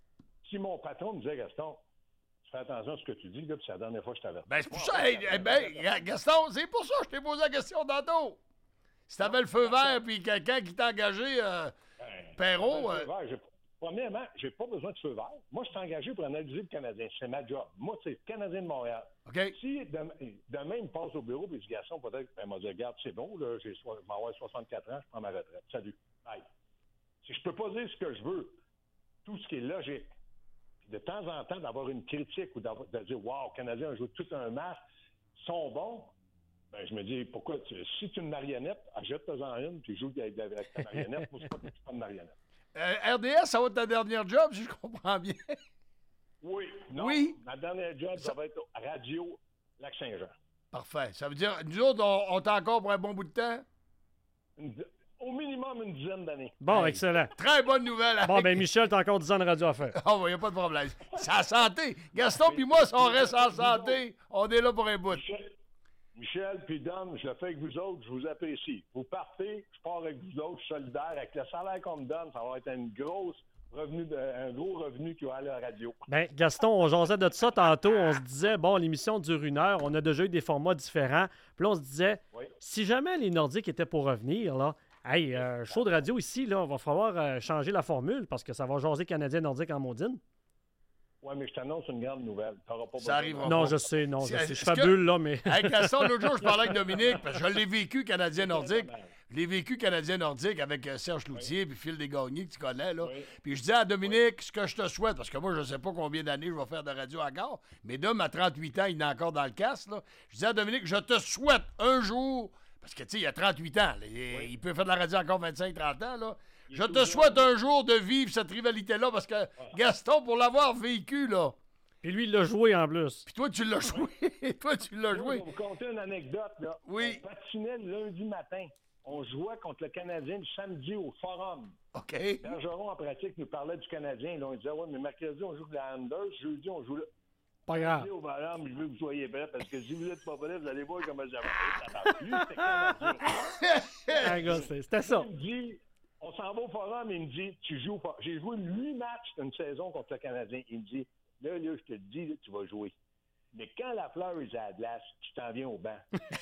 Si mon patron me disait, Gaston, fais attention à ce que tu dis, là, puis c'est la dernière fois que je t'avais. Ben, c'est pour ça, hey, hey, ben, Gaston, c'est pour ça que je t'ai posé la question tantôt. Si t'avais le feu vert, puis quelqu'un qui t'a engagé, euh, ben, Perrault... Euh... Vert, j'ai, premièrement, j'ai pas besoin de feu vert. Moi, je suis engagé pour analyser le Canadien. C'est ma job. Moi, c'est le Canadien de Montréal. Okay. Si demain, demain, il me passe au bureau, puis il dit, Gaston, peut-être, ben, il m'a dit, regarde, c'est bon, là, j'ai, je vais avoir soixante-quatre ans, je prends ma retraite. Salut. Bye. Si je peux pas dire ce que je veux, tout ce qui est logique, de temps en temps, d'avoir une critique ou de dire « Wow, les Canadiens ont joué tout un match, sont bons », ben, je me dis, pourquoi, tu, si tu es une marionnette, achète-toi-en une, puis joue avec, avec ta marionnette. Moi, je ne suis pas une marionnette. Euh, R D S, ça va être ta dernière job, si je comprends bien. Oui. Non, oui. Ma dernière job, ça, ça va être Radio Lac-Saint-Jean. Parfait. Ça veut dire, nous autres, on, on t'a encore pour un bon bout de temps? Une, au minimum une dizaine d'années. Bon, hey, excellent. Très bonne nouvelle. Avec... Bon, ben Michel, t'as encore dix ans de radio à faire. Oh, il n'y a pas de problème. C'est la santé. Gaston puis moi, si on reste en santé, on est là pour un bout. Michel, Michel puis Dom, je le fais avec vous autres, je vous apprécie. Vous partez, je pars avec vous autres, je suis solidaire. Avec le salaire qu'on me donne, ça va être une grosse revenu de, un gros revenu qui va aller à la radio. Ben, Gaston, on jasait de ça tantôt. On se disait, bon, l'émission dure une heure. On a déjà eu des formats différents. Puis là, on se disait, oui. si jamais les Nordiques étaient pour revenir, là, hey, euh, show de radio ici, là, va falloir euh, changer la formule parce que ça va jaser Canadien-Nordique en maudine. Oui, mais je t'annonce une grande nouvelle. T'auras pas ça arrivera Non, pas. je sais, non, je sais. Je fabule, là, mais... Hey, Gaston, l'autre jour, je parlais avec Dominique, parce que je l'ai vécu Canadien-Nordique. Je l'ai vécu Canadien-Nordique avec euh, Serge Cloutier puis Phil Desgagnés, que tu connais, là. Oui. Puis je disais à Dominique, oui. ce que je te souhaite, parce que moi, je ne sais pas combien d'années je vais faire de radio encore, mais Dom, à trente-huit ans, il est encore dans le casse, là. Je disais à Dominique, je te souhaite un jour... Parce que, tu sais, il a trente-huit ans. Là. Il, oui. il peut faire de la radio encore vingt-cinq trente ans. Là. Je te souhaite un jour de vivre cette rivalité-là parce que ah. Gaston, pour l'avoir vécu, là. Puis lui, il l'a joué en plus. Puis toi, tu l'as joué. toi, tu l'as joué. Je vais vous conter une anecdote. Là. Oui. On patinait le lundi matin. On jouait contre le Canadien le samedi au Forum. OK. Bergeron, en pratique, nous parlait du Canadien. Là, on disait, ouais, mais mercredi, on joue la Anders. Jeudi, on joue là. Pas grave. Au Forum, je veux que vous soyez prêts parce que si vous n'êtes pas prêts, vous allez voir comment ça va. Lui, c'était Canadien. C'était ça. Il me dit, on s'en va au Forum et il me dit, tu joues pas. J'ai joué huit matchs d'une saison contre le Canadien. Il me dit, là, là, je te le dis, là, tu vas jouer. Mais quand la fleur est à la glace, tu t'en viens au banc.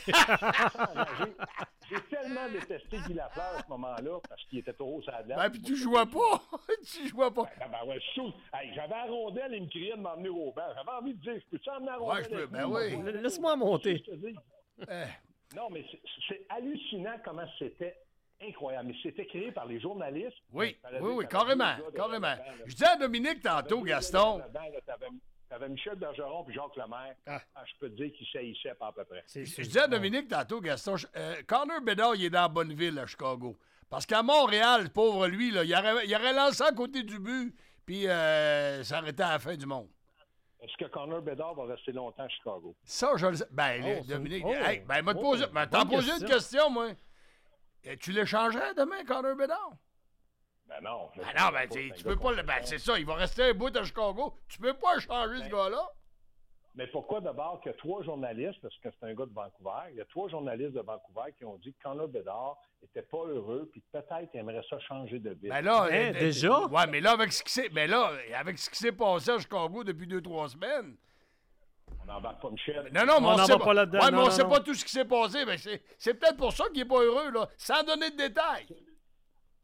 j'ai, j'ai tellement détesté Guy Lafleur à ce moment-là parce qu'il était trop haut sur la glace. Ben, puis tu jouais pas. tu jouais pas. Ben, ben, ouais, sous... hey, j'avais la rondelle et il me criait de m'emmener au banc. J'avais envie de dire, je peux-tu emmener la rondelle? Ouais, je peux. Ben oui. Laisse-moi monter. euh. Non, mais c'est, c'est hallucinant comment c'était incroyable. Mais c'était créé par les journalistes. Oui, oui, oui, carrément, carrément. Je disais à Dominique tantôt, Gaston. T'avais Michel Bergeron puis Jacques Lemaire. Ah. Ah, je peux te dire qu'ils saillissaient pas à peu près. C'est, c'est, je disais à Dominique tantôt, Gaston, euh, Connor Bedard, il est dans Bonneville, à Chicago. Parce qu'à Montréal, pauvre lui, là, il, aurait, il aurait lancé à côté du but, puis euh, ça arrêtait à la fin du monde. Est-ce que Connor Bedard va rester longtemps à Chicago? Ça, je le sais. Ben, oh, Dominique, oh, hey, ben, m'a oh, posé, ben, t'en posé une question, moi. Et tu l'échangerais demain, Connor Bedard? Ben non. Ben non, ben, tu, tu peux pas le. Ben, c'est ça, il va rester un bout à Chicago. Tu peux pas changer ben, ce gars-là. Mais pourquoi d'abord qu'il y a trois journalistes, parce que c'est un gars de Vancouver, il y a trois journalistes de Vancouver qui ont dit que Connor Bedard n'était pas heureux, puis peut-être qu'il aimerait ça changer de ville. Ben là, hein, euh, déjà? Ouais, mais là, avec ce qui s'est. Mais là, avec ce qui s'est passé à Chicago depuis deux, trois semaines. On n'embarque pas Michel. Non, non, mais on, on sait pas, pas là-dedans. Ouais, non, mais on non, sait non. pas tout ce qui s'est passé. Ben c'est, c'est peut-être pour ça qu'il n'est pas heureux, là, sans donner de détails.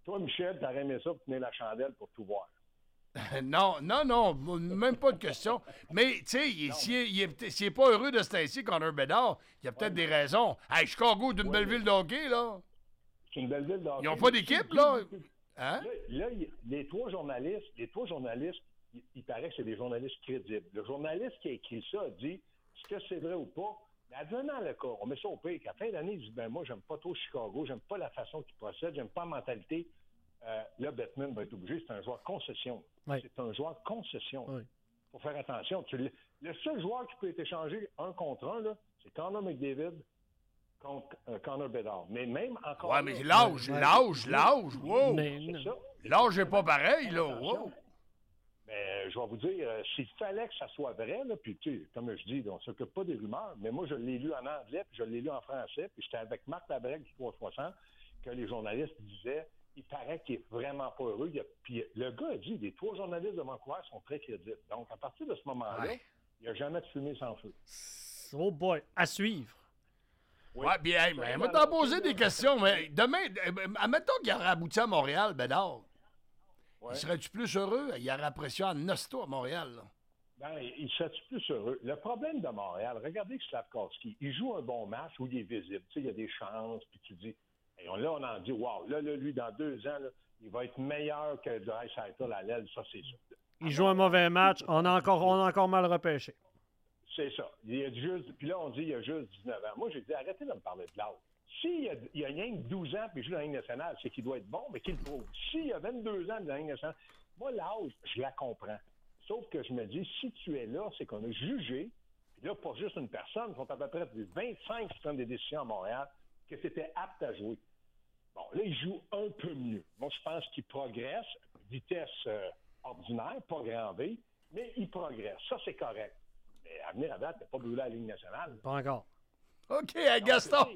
Toi, Michel, t'aurais aimé ça pour tenir la chandelle pour tout voir. non, non, non, même pas de question. Mais, tu sais, s'il n'est pas heureux de ce ainsi, Connor Bedard, il y a peut-être ouais. des raisons. Hey, Chicago, d'une ouais, belle ville de hockey, là. C'est une belle ville de hockey. Ils n'ont pas d'équipe, là. Hein? Là, là, les trois journalistes, les trois journalistes, il, il paraît que c'est des journalistes crédibles. Le journaliste qui a écrit ça a dit, est-ce que c'est vrai ou pas? Mais advenant le cas, on met ça au pire, qu'à la fin d'année, il dit, ben moi, j'aime pas trop Chicago, j'aime pas la façon qu'il procède, j'aime pas la mentalité. Euh, là, Bettman va être obligé, c'est un joueur concession. Oui. C'est un joueur concession. Il oui. faut faire attention. Tu, le, le seul joueur qui peut être échangé un contre un, là, c'est Connor McDavid contre euh, Connor Bedard. Mais même encore... Ouais, mais l'âge, ouais. l'âge, l'âge, wow! Mais l'âge n'est pas pareil, là, wow! Mais je vais vous dire, euh, s'il fallait que ça soit vrai, là, puis tu sais, comme je dis, on ne s'occupe pas des rumeurs, mais moi, je l'ai lu en anglais, puis je l'ai lu en français, puis j'étais avec Marc Labrègue du trois cent soixante, que les journalistes disaient... Il paraît qu'il est vraiment pas heureux. Il a, puis le gars a dit, les trois journalistes de Vancouver sont très crédibles. Donc, à partir de ce moment-là, ouais. il n'y a jamais de fumée sans feu. Oh boy, à suivre. Oui, ouais, bien, mais on va t'en poser des questions. Mais demain, admettons qu'il aurait abouti à Montréal, Bédard. Ouais. Serais-tu plus heureux? Il y aurait pression à Nosto à Montréal. Là. Ben, il serait-tu plus heureux? Le problème de Montréal, regardez Slavkovski, il joue un bon match où il est visible. Tu sais, il y a des chances, puis tu dis... Et on, là, on en dit, wow, là, là, lui, dans deux ans, là, il va être meilleur que Draisaitl à l'aile, ça, c'est sûr. Il joue un mauvais match, on a encore, on a encore mal repêché. C'est ça. Il a juste, puis là, on dit, il a juste dix-neuf ans. Moi, j'ai dit, arrêtez de me parler de l'âge. S'il a, il a rien que douze ans, puis il joue dans la Ligue nationale, c'est qu'il doit être bon, mais qu'il le prouve. S'il a vingt-deux ans dans la Ligue nationale, moi, l'âge, je la comprends. Sauf que je me dis, si tu es là, c'est qu'on a jugé, puis là, pas juste une personne, ils sont à peu près vingt-cinq qui prennent des décisions à Montréal, que c'était apte à jouer. Bon, là, il joue un peu mieux. Moi, je pense qu'il progresse, vitesse euh, ordinaire, pas grand V, mais il progresse. Ça, c'est correct. Mais à venir à date, il n'a pas brûlé la Ligue nationale. Pas encore. OK, à Gaston.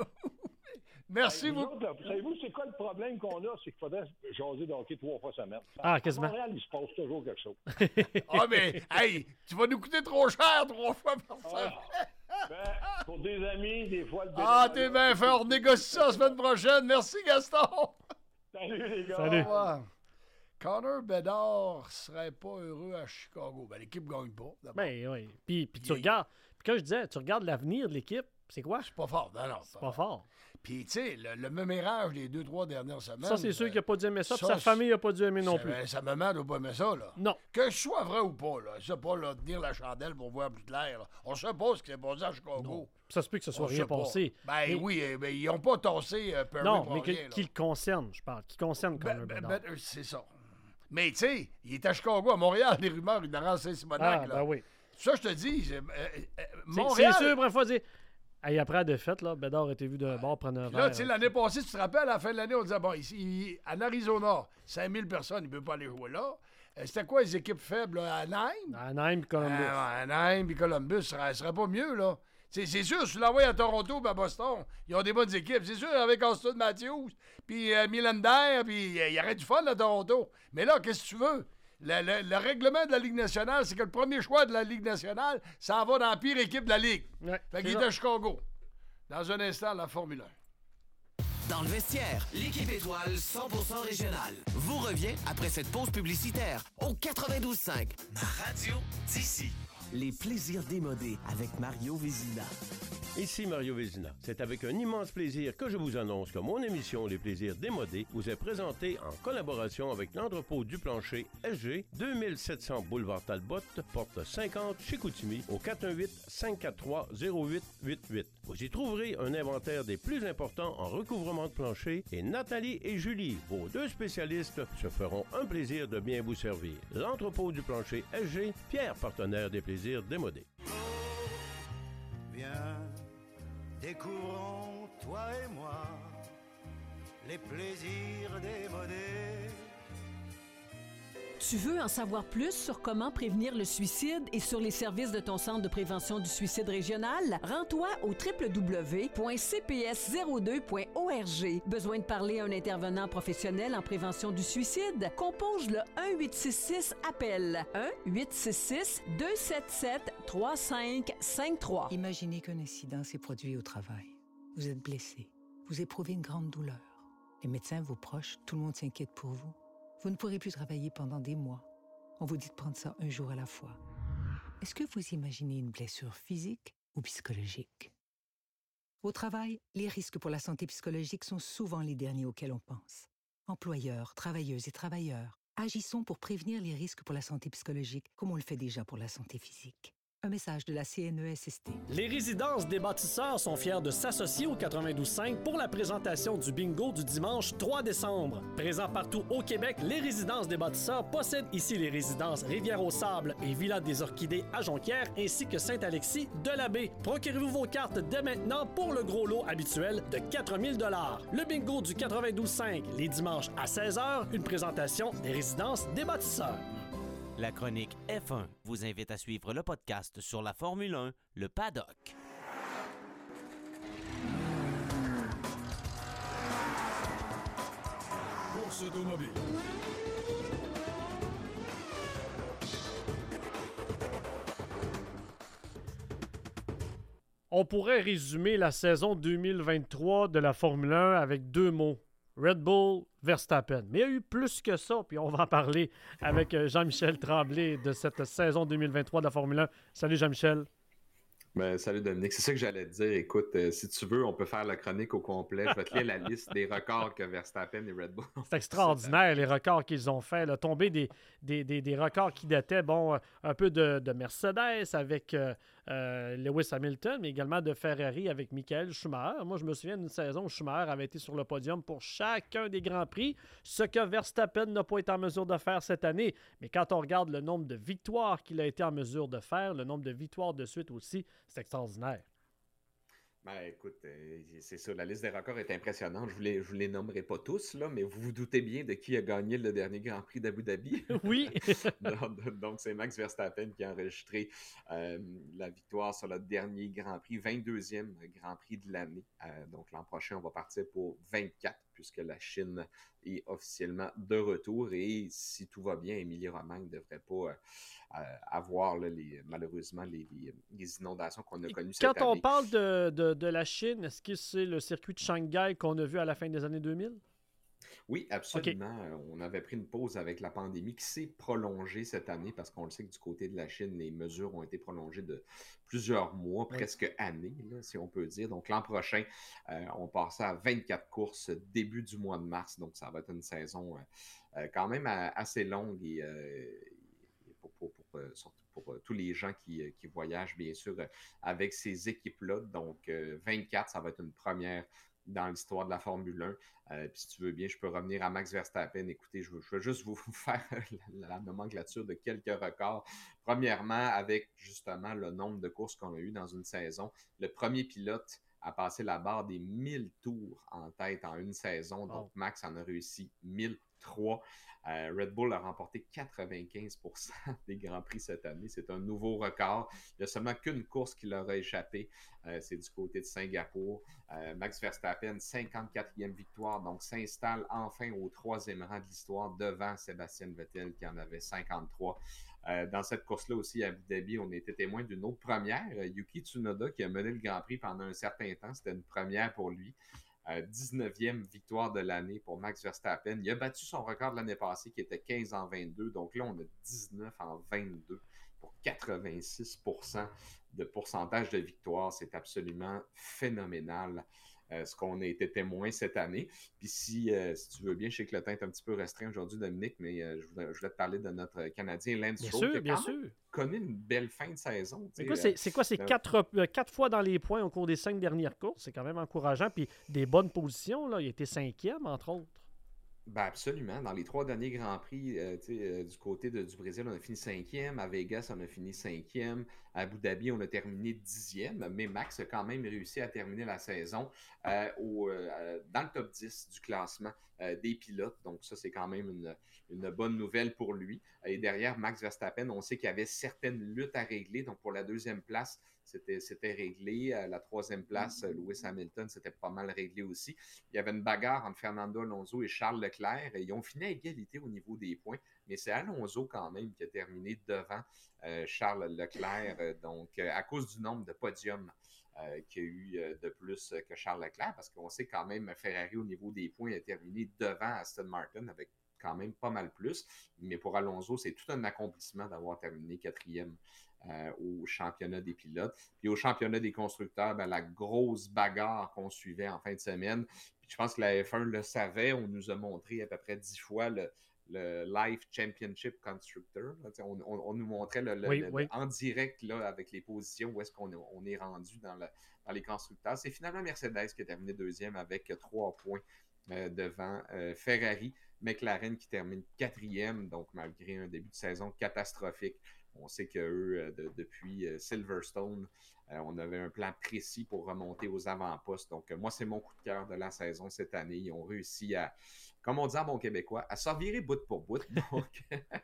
Merci beaucoup. beaucoup. Là, savez-vous, c'est quoi le problème qu'on a? C'est qu'il faudrait jaser de hockey trois fois semaine. Ah, quasiment. À Montréal, il se passe toujours quelque chose. Ah, mais, hey, tu vas nous coûter trop cher trois fois par semaine. Ah, ben, pour des amis, des fois, le Ah, t'es bien fait. On négocie ça la semaine prochaine. Merci, Gaston. Salut, les gars. Salut. Ouais. Connor Bedard serait pas heureux à Chicago. Ben, l'équipe gagne pas. Ben, oui. Puis, puis tu regardes. Puis quand je disais, tu regardes l'avenir de l'équipe, c'est quoi? C'est pas fort. Non, non. C'est pas fort. Puis, tu sais, le, le mémérage des deux, trois dernières semaines. Ça, c'est sûr ben, qu'il n'a pas dû aimer ça, puis sa famille n'a pas dû aimer non plus. Ben, sa maman n'a pas aimé ça, là. Non. Que ce soit vrai ou pas, là. C'est pas, là, tenir la chandelle pour voir plus clair, là. On sait pas ce qui s'est passé à Chicago. Non. Ça se peut que ce soit On rien passé. Ben mais... oui, ben, ils n'ont pas tassé euh, Perry Non, pour mais rien, que, qui le concerne, je parle. Qui concerne Connor ben, Bedard. Ben, c'est ça. Mais, tu sais, il est à Chicago, à Montréal, les rumeurs, il en Saint-Simonac, ah, là. Ben oui. Ça, je te dis, euh, euh, Montréal... C'est sûr, bref, fois dire... Hey, après la défaite, là, Bedard a été vu de bord prendre un verre. Là, tu sais, l'année passée, tu te rappelles, à la fin de l'année, on disait, bon, ici, en Arizona, cinq mille personnes, il ne peut pas aller jouer là. Euh, c'était quoi les équipes faibles, là? Anaheim? Anaheim et Columbus. Euh, Anaheim et Columbus, ce serait, serait pas mieux, là. C'est, c'est sûr, si tu l'envoies à Toronto et à Boston, ils ont des bonnes équipes. C'est sûr, avec Austin Matthews, puis euh, Nylander, puis il euh, y aurait du fun à Toronto. Mais là, qu'est-ce que tu veux? Le, le, le règlement de la Ligue nationale, c'est que le premier choix de la Ligue nationale, ça en va dans la pire équipe de la Ligue. Ouais, fait qu'il est à Chicago. Dans un instant, la Formule un. Dans le vestiaire, l'équipe étoile cent pour cent régionale vous revient après cette pause publicitaire au quatre-vingt-douze cinq. Ma radio d'ici. Les plaisirs démodés avec Mario Vézina. Ici Mario Vézina. C'est avec un immense plaisir que je vous annonce que mon émission Les plaisirs démodés vous est présentée en collaboration avec l'entrepôt du plancher S G, deux mille sept cents boulevard Talbot, porte cinquante chez Chicoutimi, au quatre un huit, cinq quatre trois, zéro huit huit huit. Vous y trouverez un inventaire des plus importants en recouvrement de plancher et Nathalie et Julie, vos deux spécialistes, se feront un plaisir de bien vous servir. L'entrepôt du plancher S G, Pierre, partenaire des plaisirs démodés. Viens, découvrons, toi et moi, les plaisirs démodés. Tu veux en savoir plus sur comment prévenir le suicide et sur les services de ton centre de prévention du suicide régional? Rends-toi au w w w point c p s zéro deux point org. Besoin de parler à un intervenant professionnel en prévention du suicide? Compose le un huit six six appel un huit six six deux sept sept trois cinq cinq trois. Imaginez qu'un incident s'est produit au travail. Vous êtes blessé. Vous éprouvez une grande douleur. Les médecins, vos proches, tout le monde s'inquiète pour vous. Vous ne pourrez plus travailler pendant des mois. On vous dit de prendre ça un jour à la fois. Est-ce que vous imaginez une blessure physique ou psychologique? Au travail, les risques pour la santé psychologique sont souvent les derniers auxquels on pense. Employeurs, travailleuses et travailleurs, agissons pour prévenir les risques pour la santé psychologique comme on le fait déjà pour la santé physique. Un message de la C N E S S T. Les résidences des bâtisseurs sont fiers de s'associer au quatre-vingt-douze cinq pour la présentation du bingo du dimanche trois décembre. Présent partout au Québec, les résidences des bâtisseurs possèdent ici les résidences Rivière-au-Sable et Villa des Orchidées à Jonquière ainsi que Saint-Alexis de la Baie. Procurez-vous vos cartes dès maintenant pour le gros lot habituel de quatre mille dollars. Le bingo du quatre-vingt-douze cinq, les dimanches à seize heures, une présentation des résidences des bâtisseurs. La chronique F un vous invite à suivre le podcast sur la Formule un, le Paddock. Course automobile. On pourrait résumer la saison deux mille vingt-trois de la Formule un avec deux mots. Red Bull, Verstappen. Mais il y a eu plus que ça, puis on va en parler avec Jean-Michel Tremblay de cette saison deux mille vingt-trois de la Formule un. Salut Jean-Michel. Ben, salut Dominique, c'est ça que j'allais te dire. Écoute, euh, si tu veux, on peut faire la chronique au complet. Je vais te lire la liste des records que Verstappen et Red Bull ont. C'est extraordinaire, les records qu'ils ont faits. Là. Tomber des, des, des, des records qui dataient, bon, un peu de, de Mercedes avec euh, euh, Lewis Hamilton, mais également de Ferrari avec Michael Schumacher. Moi, je me souviens d'une saison où Schumacher avait été sur le podium pour chacun des Grands Prix, ce que Verstappen n'a pas été en mesure de faire cette année. Mais quand on regarde le nombre de victoires qu'il a été en mesure de faire, le nombre de victoires de suite aussi, c'est extraordinaire. Ben, écoute, euh, c'est ça, la liste des records est impressionnante. Je ne vous, les, je vous les nommerai pas tous, là, mais vous vous doutez bien de qui a gagné le dernier Grand Prix d'Abu Dhabi. Oui. donc, donc, c'est Max Verstappen qui a enregistré euh, la victoire sur le dernier Grand Prix, vingt-deuxième Grand Prix de l'année. Euh, donc, l'an prochain, on va partir pour vingt-quatre, puisque la Chine est officiellement de retour. Et si tout va bien, Émilie-Romagne ne devrait pas... Euh, Euh, avoir là, les, malheureusement les, les, les inondations qu'on a connues cette Quand année. on parle de, de, de la Chine, est-ce que c'est le circuit de Shanghai qu'on a vu à la fin des années deux mille? Oui, absolument. Okay. On avait pris une pause avec la pandémie qui s'est prolongée cette année parce qu'on le sait que du côté de la Chine, les mesures ont été prolongées de plusieurs mois, oui. presque années, là, si on peut dire. Donc l'an prochain, euh, on passe à vingt-quatre courses début du mois de mars. Donc ça va être une saison euh, quand même assez longue et euh, Pour, pour, pour, pour, pour tous les gens qui, qui voyagent, bien sûr, avec ces équipes-là. Donc, vingt-quatre, ça va être une première dans l'histoire de la Formule un. Euh, puis si tu veux bien, je peux revenir à Max Verstappen. Écoutez, je veux, je veux juste vous faire la, la nomenclature de quelques records. Premièrement, avec justement le nombre de courses qu'on a eues dans une saison. Le premier pilote a passé la barre des mille tours en tête en une saison. Donc, oh. Max en a réussi mille trois. Euh, Red Bull a remporté quatre-vingt-quinze pour cent des Grands Prix cette année. C'est un nouveau record. Il n'y a seulement qu'une course qui leur a échappé. Euh, c'est du côté de Singapour. Euh, Max Verstappen, cinquante-quatrième victoire, donc s'installe enfin au troisième rang de l'histoire devant Sébastien Vettel qui en avait cinquante-trois. Euh, dans cette course-là aussi, à Abu Dhabi, on était témoin d'une autre première. Yuki Tsunoda qui a mené le Grand Prix pendant un certain temps. C'était une première pour lui. Euh, dix-neuvième victoire de l'année pour Max Verstappen. Il a battu son record de l'année passée qui était quinze en vingt-deux. Donc là, on a dix-neuf en vingt-deux pour quatre-vingt-six pour cent de pourcentage de victoire. C'est absolument phénoménal euh, ce qu'on a été témoin cette année. Puis si, euh, si tu veux bien, je sais que le temps est un petit peu restreint aujourd'hui, Dominique, mais euh, je, voulais, je voulais te parler de notre Canadien Lance Stroll qui a bien quand sûr. même connu une belle fin de saison. C'est quoi, c'est, c'est quoi, c'est euh, quatre, euh, quatre fois dans les points au cours des cinq dernières courses? C'est quand même encourageant. Puis des bonnes positions, là. Il était cinquième, entre autres. Ben absolument. Dans les trois derniers Grands Prix, euh, euh, du côté de, du Brésil, on a fini cinquième. À Vegas, on a fini cinquième. À Abu Dhabi, on a terminé dixième. Mais Max a quand même réussi à terminer la saison euh, au, euh, dans le top dix du classement euh, des pilotes. Donc ça, c'est quand même une, une bonne nouvelle pour lui. Et derrière Max Verstappen, on sait qu'il y avait certaines luttes à régler. Donc pour la deuxième place, C'était, c'était réglé. À la troisième place, Lewis Hamilton, c'était pas mal réglé aussi. Il y avait une bagarre entre Fernando Alonso et Charles Leclerc. Et ils ont fini à égalité au niveau des points. Mais c'est Alonso quand même qui a terminé devant euh, Charles Leclerc. Donc, euh, à cause du nombre de podiums euh, qu'il y a eu euh, de plus que Charles Leclerc, parce qu'on sait quand même Ferrari au niveau des points a terminé devant Aston Martin avec quand même pas mal plus. Mais pour Alonso, c'est tout un accomplissement d'avoir terminé quatrième euh, au championnat des pilotes. Puis au championnat des constructeurs, ben, la grosse bagarre qu'on suivait en fin de semaine. Puis je pense que la F un le savait. On nous a montré à peu près dix fois le, le Live Championship Constructor. Là, on, on, on nous montrait le, le, oui, le, oui. en direct là, avec les positions où est-ce qu'on est, on est rendu dans, le, dans les constructeurs. C'est finalement Mercedes qui a terminé deuxième avec trois points euh, devant euh, Ferrari. McLaren qui termine quatrième, donc malgré un début de saison catastrophique. On sait qu'eux, de, depuis Silverstone, euh, on avait un plan précis pour remonter aux avant-postes. Donc, moi, c'est mon coup de cœur de la saison cette année. Ils ont réussi à, comme on dit en bon québécois, à s'en virer bout pour bout. Donc,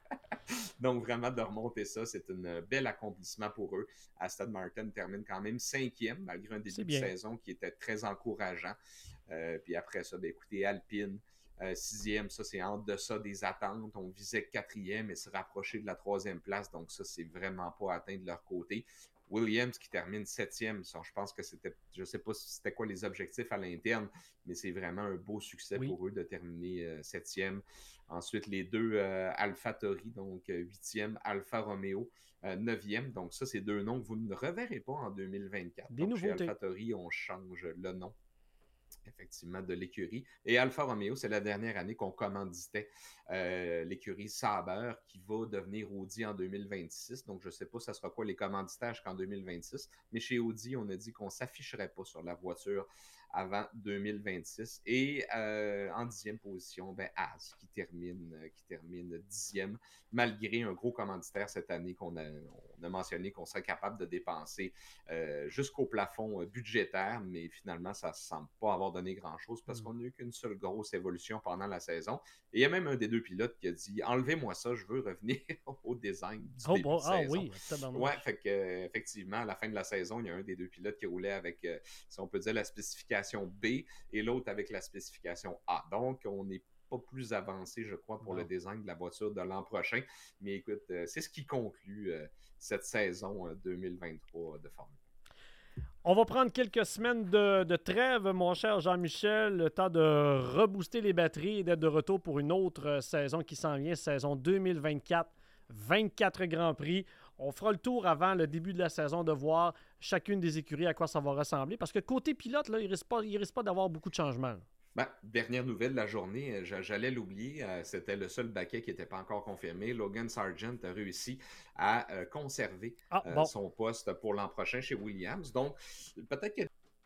donc, vraiment, de remonter ça, c'est un bel accomplissement pour eux. Aston Martin termine quand même cinquième, malgré un début de saison qui était très encourageant. Euh, puis après ça, ben, écoutez, Alpine, Euh, sixième, ça c'est en deçà des attentes. On visait quatrième et se rapprocher de la troisième place. Donc ça, c'est vraiment pas atteint de leur côté. Williams qui termine septième. Ça, je pense que c'était, je sais pas si c'était quoi les objectifs à l'interne, mais c'est vraiment un beau succès oui. pour eux de terminer euh, septième. Ensuite, les deux euh, AlphaTauri, donc euh, huitième, Alfa Romeo, euh, neuvième. Donc ça, c'est deux noms que vous ne reverrez pas en deux mille vingt-quatre. Des donc, nouveautés. Chez AlphaTauri, on change le nom. Effectivement, de l'écurie. Et Alfa Romeo, c'est la dernière année qu'on commanditait euh, l'écurie Sauber qui va devenir Audi en deux mille vingt-six. Donc, je ne sais pas ça sera quoi les commanditages qu'en deux mille vingt-six. Mais chez Audi, on a dit qu'on ne s'afficherait pas sur la voiture avant deux mille vingt-six. Et euh, en dixième position, ben, Haas qui termine, qui termine dixième, malgré un gros commanditaire cette année qu'on a, on a mentionné qu'on serait capable de dépenser euh, jusqu'au plafond budgétaire, mais finalement, ça ne semble pas avoir donné grand-chose parce mmh. qu'on n'a eu qu'une seule grosse évolution pendant la saison. Et il y a même un des deux pilotes qui a dit « Enlevez-moi ça, je veux revenir au design du oh, début bon, de ah, saison. » Oui, ouais, fait que, euh, effectivement, à la fin de la saison, il y a un des deux pilotes qui roulait avec, euh, si on peut dire, la spécification B et l'autre avec la spécification A. Donc, on n'est pas plus avancé, je crois, pour non. le design de la voiture de l'an prochain. Mais écoute, euh, c'est ce qui conclut euh, cette saison euh, deux mille vingt-trois de Formule un. On va prendre quelques semaines de, de trêve, mon cher Jean-Michel, le temps de rebooster les batteries et d'être de retour pour une autre euh, saison qui s'en vient, saison deux mille vingt-quatre. vingt-quatre Grands Prix. On fera le tour avant le début de la saison de voir chacune des écuries à quoi ça va ressembler. Parce que côté pilote, là, il ne risque pas, il risque pas d'avoir beaucoup de changements. Ben, dernière nouvelle de la journée, j'allais l'oublier, c'était le seul baquet qui n'était pas encore confirmé. Logan Sargent a réussi à euh, conserver ah, bon. euh, son poste pour l'an prochain chez Williams. Donc, peut-être que...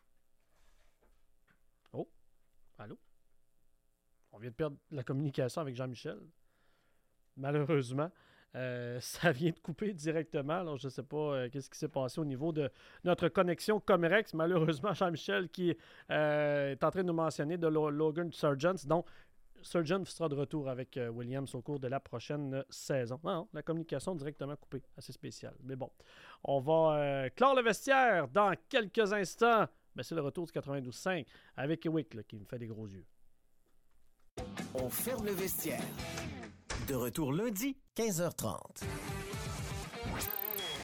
Oh, allô? On vient de perdre la communication avec Jean-Michel. Malheureusement. Euh, ça vient de couper directement. Alors, je ne sais pas euh, qu'est-ce qui s'est passé au niveau de notre connexion Comerex. Malheureusement, Jean-Michel qui euh, est en train de nous mentionner de Logan Sargent. Donc, Sargent sera de retour avec euh, Williams au cours de la prochaine saison. Non, non, la communication directement coupée. Assez spécial. Mais bon, on va euh, clore le vestiaire dans quelques instants. Ben, c'est le retour du quatre-vingt-douze cinq avec Wick là, qui me fait des gros yeux. On ferme le vestiaire. De retour lundi, quinze heures trente.